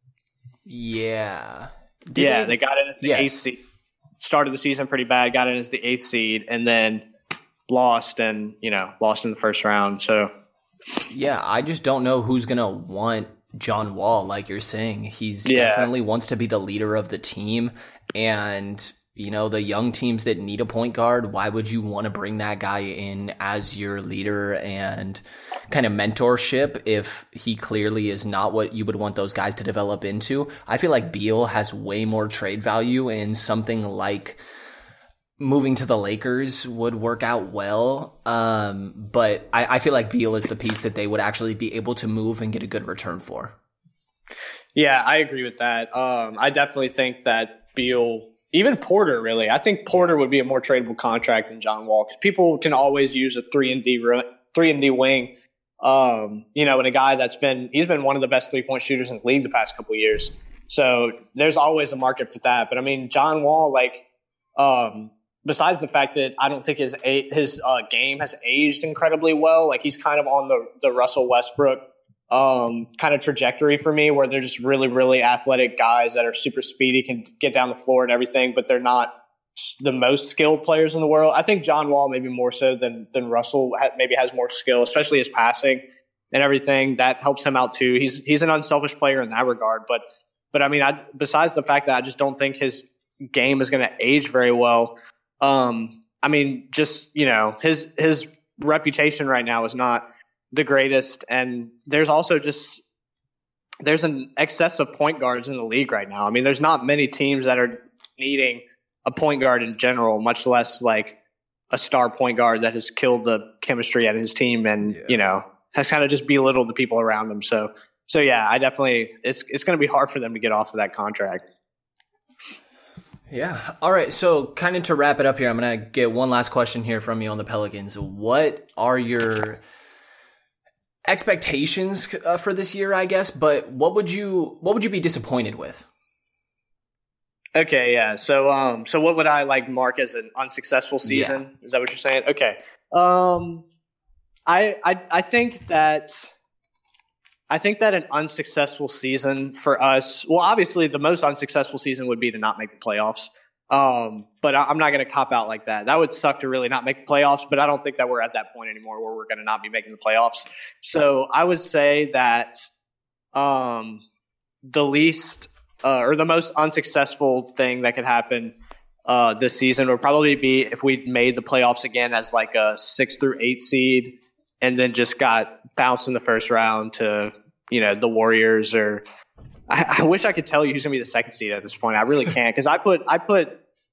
Yeah. Did yeah. They, they got in as the yes. eighth seed. Started the season pretty bad, got in as the eighth seed, and then lost and, you know, lost in the first round. So, yeah, I just don't know who's going to want John Wall, like you're saying. He's yeah. definitely wants to be the leader of the team. And, you know, the young teams that need a point guard, why would you want to bring that guy in as your leader and kind of mentorship if he clearly is not what you would want those guys to develop into? I feel like Beal has way more trade value in something like moving to the Lakers would work out well. Um, but I, I feel like Beal is the piece that they would actually be able to move and get a good return for. Yeah, I agree with that. Um, I definitely think that Beal, even Porter, really, I think Porter would be a more tradable contract than John Wall because people can always use a three and D three and D wing. Um, you know, and a guy that's been he's been one of the best three point shooters in the league the past couple of years. So there's always a market for that. But I mean, John Wall, like, um, besides the fact that I don't think his his uh, game has aged incredibly well, like he's kind of on the the Russell Westbrook um, kind of trajectory for me, where they're just really, really athletic guys that are super speedy, can get down the floor and everything, but they're not the most skilled players in the world. I think John Wall maybe more so than than Russell ha- maybe has more skill, especially his passing and everything. That helps him out too. He's he's an unselfish player in that regard, but but I mean, I, besides the fact that I just don't think his game is going to age very well. Um, I mean, just, you know, his his reputation right now is not the greatest, and there's also just there's an excess of point guards in the league right now. I mean, there's not many teams that are needing a point guard in general, much less like a star point guard that has killed the chemistry at his team and, yeah. you know, has kind of just belittled the people around them. So, so yeah, I definitely it's it's going to be hard for them to get off of that contract. Yeah. All right. So kind of to wrap it up here, I'm going to get one last question here from you on the Pelicans. What are your expectations uh, for this year, I guess, but what would you what would you be disappointed with? Okay, yeah. So um so what would I like mark as an unsuccessful season? Yeah. Is that what you're saying? Okay. Um I I I think that I think that an unsuccessful season for us, well, obviously the most unsuccessful season would be to not make the playoffs. Um, but I, I'm not going to cop out like that. That would suck to really not make the playoffs, but I don't think that we're at that point anymore where we're going to not be making the playoffs. So I would say that um, the least uh, or the most unsuccessful thing that could happen uh, this season would probably be if we made the playoffs again as like a six through eight seed and then just got bounced in the first round to, you know, the Warriors or I, I wish I could tell you who's going to be the second seed at this point. I really can't because I put I put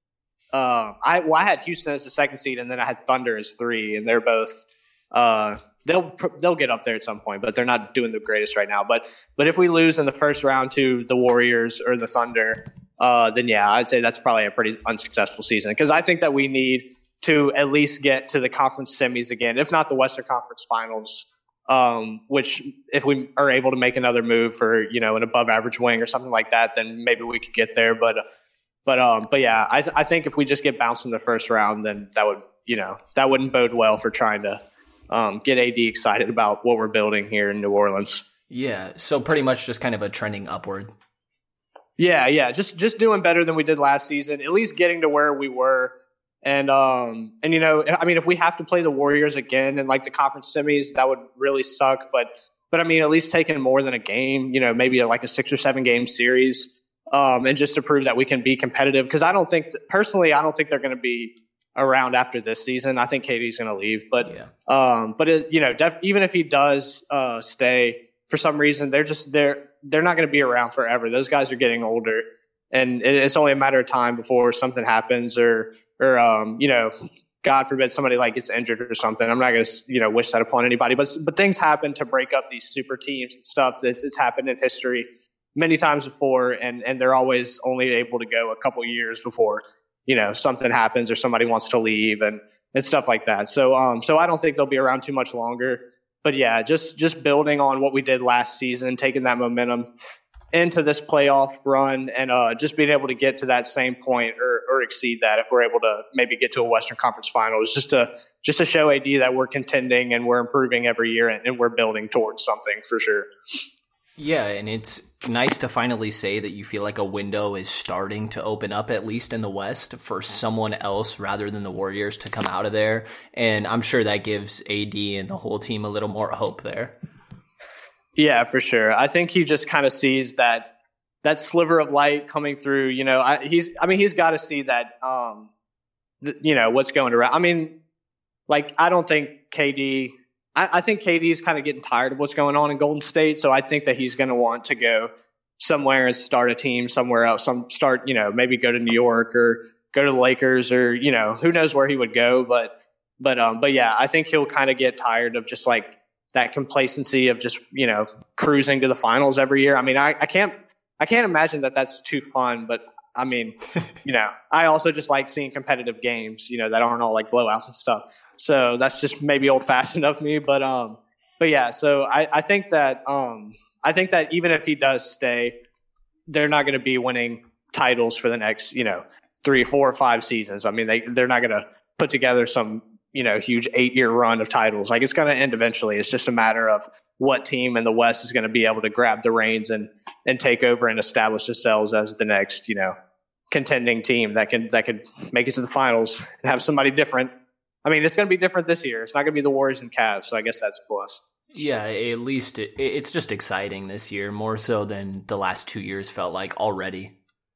uh, I well I had Houston as the second seed and then I had Thunder as three, and they're both uh, they'll they'll get up there at some point, but they're not doing the greatest right now. But but if we lose in the first round to the Warriors or the Thunder, uh, then yeah, I'd say that's probably a pretty unsuccessful season because I think that we need to at least get to the conference semis again, if not the Western Conference Finals. Um, which if we are able to make another move for, you know, an above average wing or something like that, then maybe we could get there. But, but, um, but yeah, I, th- I think if we just get bounced in the first round, then that would, you know, that wouldn't bode well for trying to, um, get A D excited about what we're building here in New Orleans. Yeah. So pretty much just kind of a trending upward. Yeah. Yeah. Just, just doing better than we did last season, at least getting to where we were. And, um, and, you know, I mean, if we have to play the Warriors again in like the conference semis, that would really suck. But, but I mean, at least taking more than a game, you know, maybe like a six or seven game series, um, and just to prove that we can be competitive. Cause I don't think personally, I don't think they're going to be around after this season. I think K D's going to leave, but, yeah. um, but it, you know, def- even if he does, uh, stay for some reason, they're just, they're, they're not going to be around forever. Those guys are getting older and it's only a matter of time before something happens or, Or, um, you know, God forbid somebody like gets injured or something. I'm not going to, you know, wish that upon anybody. But but things happen to break up these super teams and stuff. It's, it's happened in history many times before, and and they're always only able to go a couple years before, you know, something happens or somebody wants to leave and, and stuff like that. So um, so I don't think they'll be around too much longer. But yeah, just just building on what we did last season, taking that momentum into this playoff run and uh, just being able to get to that same point or, or exceed that if we're able to maybe get to a Western Conference Finals, just to just to show A D that we're contending and we're improving every year and, and we're building towards something for sure. Yeah, and it's nice to finally say that you feel like a window is starting to open up, at least in the West, for someone else rather than the Warriors to come out of there. And I'm sure that gives A D and the whole team a little more hope there. Yeah, for sure. I think he just kind of sees that that sliver of light coming through. You know, I, he's. I mean, he's got to see that. Um, th- you know what's going around. I mean, like I don't think K D. I, I think K D is kind of getting tired of what's going on in Golden State. So I think that he's going to want to go somewhere and start a team somewhere else. Some start. You know, maybe go to New York or go to the Lakers, or, you know, who knows where he would go. But, but, um, but yeah, I think he'll kind of get tired of just like that complacency of just, you know, cruising to the finals every year. I mean, I, I can't, I can't imagine that that's too fun, but I mean, you know, I also just like seeing competitive games, you know, that aren't all like blowouts and stuff. So that's just maybe old fashioned of me. But, um, but yeah, so I, I think that, um, I think that even if he does stay, they're not going to be winning titles for the next, you know, three, four, or five seasons. I mean, they, they're not going to put together some, you know, huge eight year run of titles. Like, it's going to end eventually. It's just a matter of what team in the West is going to be able to grab the reins and, and take over and establish themselves as the next, you know, contending team that can, that could make it to the finals and have somebody different. I mean, it's going to be different this year. It's not going to be the Warriors and Cavs. So I guess that's a plus. Yeah, at least it, it's just exciting this year, more so than the last two years felt like already.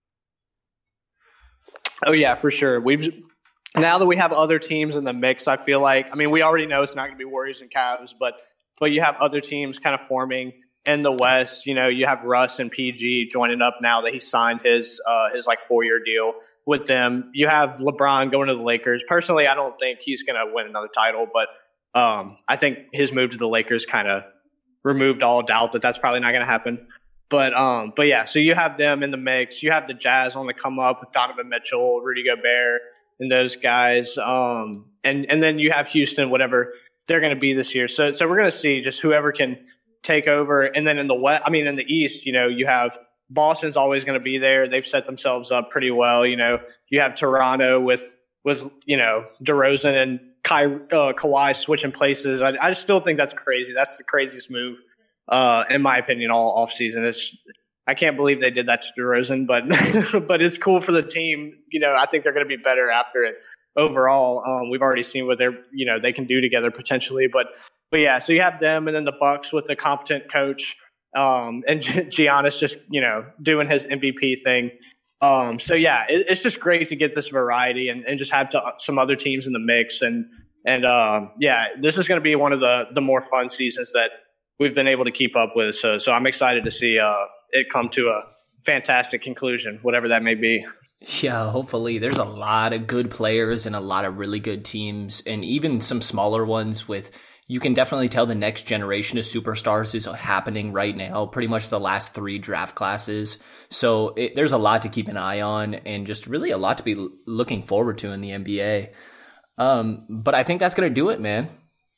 Oh yeah, for sure. We've, now that we have other teams in the mix, I feel like, I mean, we already know it's not going to be Warriors and Cavs, but But you have other teams kind of forming in the West. You know, you have Russ and P G joining up now that he signed his uh, his like four year deal with them. You have LeBron going to the Lakers. Personally, I don't think he's going to win another title, but um, I think his move to the Lakers kind of removed all doubt that that's probably not going to happen. But um, but yeah, so you have them in the mix. You have the Jazz on the come up with Donovan Mitchell, Rudy Gobert, and those guys. Um, and and then you have Houston, whatever they're going to be this year. So, so we're going to see just whoever can take over. And then in the West, I mean, in the East, you know, you have Boston's always going to be there. They've set themselves up pretty well. You know, you have Toronto with, with, you know, DeRozan and Kai, uh, Kawhi switching places. I, I just still think that's crazy. That's the craziest move, uh, in my opinion, all off season. It's, I can't believe they did that to DeRozan, but, but it's cool for the team. You know, I think they're going to be better after it. Overall, um, we've already seen what they're, you know, they can do together potentially, but, but yeah, so you have them, and then the Bucks with a competent coach, um, and Giannis just, you know, doing his M V P thing. Um, so yeah, it, it's just great to get this variety and, and just have to, some other teams in the mix, and and um, yeah, this is going to be one of the the more fun seasons that we've been able to keep up with. So so I'm excited to see uh, it come to a fantastic conclusion, whatever that may be. Yeah, hopefully. There's a lot of good players and a lot of really good teams, and even some smaller ones with, you can definitely tell the next generation of superstars is happening right now, pretty much the last three draft classes. So it, there's a lot to keep an eye on, and just really a lot to be l- looking forward to in the N B A. Um, but I think that's going to do it, man.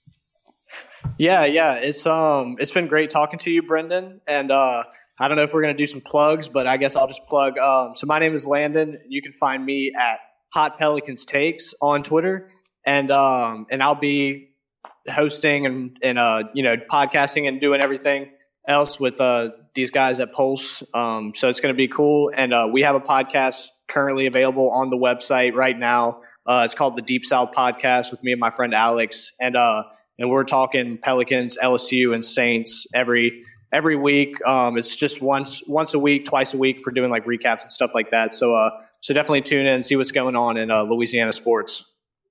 Yeah, yeah. It's um, it's been great talking to you, Brendan, and uh, I don't know if we're going to do some plugs, but I guess I'll just plug. Um, so my name is Landon. You can find me at Hot Pelicans Takes on Twitter, and um, and I'll be hosting and and uh, you know, podcasting and doing everything else with uh, these guys at Pulse. Um, so it's going to be cool, and uh, we have a podcast currently available on the website right now. Uh, it's called the Deep South Podcast with me and my friend Alex, and uh, and we're talking Pelicans, L S U, and Saints every. Every week. Um, it's just once once a week, twice a week for doing like recaps and stuff like that. So uh, so definitely tune in and see what's going on in uh, Louisiana sports.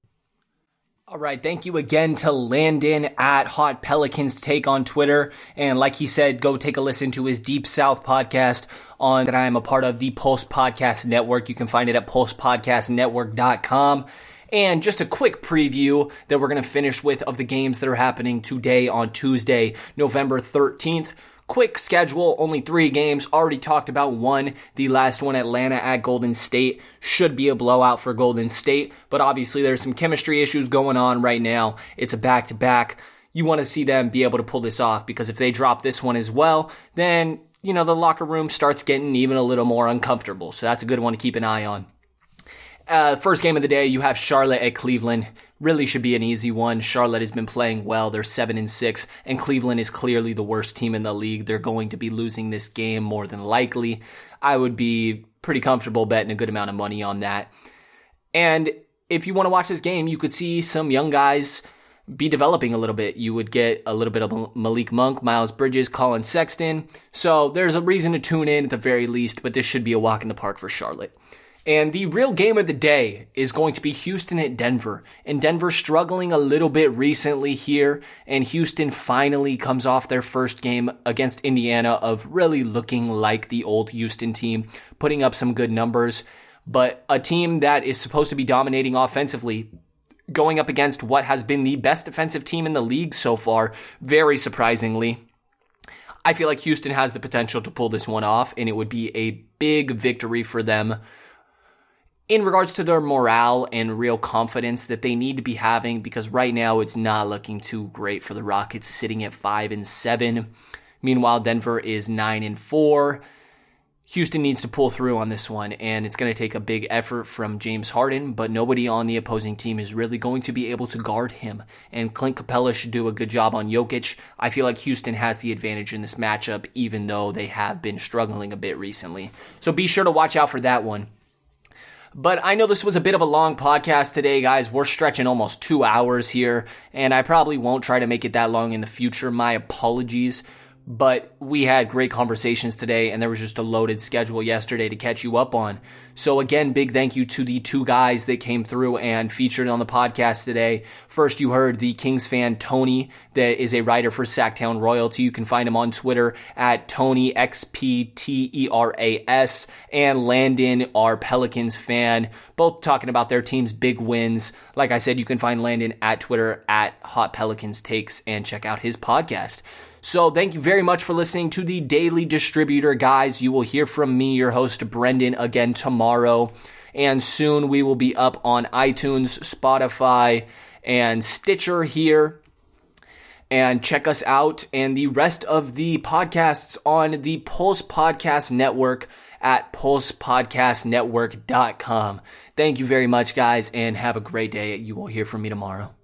All right. Thank you again to Landon at Hot Pelicans Take on Twitter. And like he said, go take a listen to his Deep South podcast on that I am a part of, the Pulse Podcast Network. You can find it at pulse podcast network dot com. And just a quick preview that we're going to finish with of the games that are happening today on Tuesday, November thirteenth. Quick schedule, only three games. Already talked about one. The last one, Atlanta at Golden State, should be a blowout for Golden State. But obviously there's some chemistry issues going on right now. It's a back-to-back. You want to see them be able to pull this off, because if they drop this one as well, then, you know, the locker room starts getting even a little more uncomfortable. So that's a good one to keep an eye on. Uh, first game of the day, you have Charlotte at Cleveland. Really should be an easy one. Charlotte has been playing well. They're seven and six, and Cleveland is clearly the worst team in the league. They're going to be losing this game more than likely. I would be pretty comfortable betting a good amount of money on that. And if you want to watch this game, you could see some young guys be developing a little bit. You would get a little bit of Malik Monk, Miles Bridges, Colin Sexton. So there's a reason to tune in at the very least, but this should be a walk in the park for Charlotte. And the real game of the day is going to be Houston at Denver. And Denver struggling a little bit recently here. And Houston finally comes off their first game against Indiana of really looking like the old Houston team, putting up some good numbers. But a team that is supposed to be dominating offensively, going up against what has been the best defensive team in the league so far, very surprisingly. I feel like Houston has the potential to pull this one off, and it would be a big victory for them in regards to their morale and real confidence that they need to be having, because right now it's not looking too great for the Rockets, sitting at five and seven. Meanwhile, Denver is nine and four. Houston needs to pull through on this one, and it's going to take a big effort from James Harden, but nobody on the opposing team is really going to be able to guard him. And Clint Capella should do a good job on Jokic. I feel like Houston has the advantage in this matchup, even though they have been struggling a bit recently. So be sure to watch out for that one. But I know this was a bit of a long podcast today, guys. We're stretching almost two hours here, and I probably won't try to make it that long in the future. My apologies. But we had great conversations today, and there was just a loaded schedule yesterday to catch you up on. So again, big thank you to the two guys that came through and featured on the podcast today. First, you heard the Kings fan, Tony, that is a writer for Sacktown Royalty. You can find him on Twitter at Tony X P T E R A S, and Landon, our Pelicans fan, both talking about their team's big wins. Like I said, you can find Landon at Twitter at Hot Pelicans Takes and check out his podcast. So thank you very much for listening to the Daily Distributor, guys. You will hear from me, your host, Brendan, again tomorrow. And soon we will be up on iTunes, Spotify, and Stitcher here. And check us out and the rest of the podcasts on the Pulse Podcast Network at pulse podcast network dot com. Thank you very much, guys, and have a great day. You will hear from me tomorrow.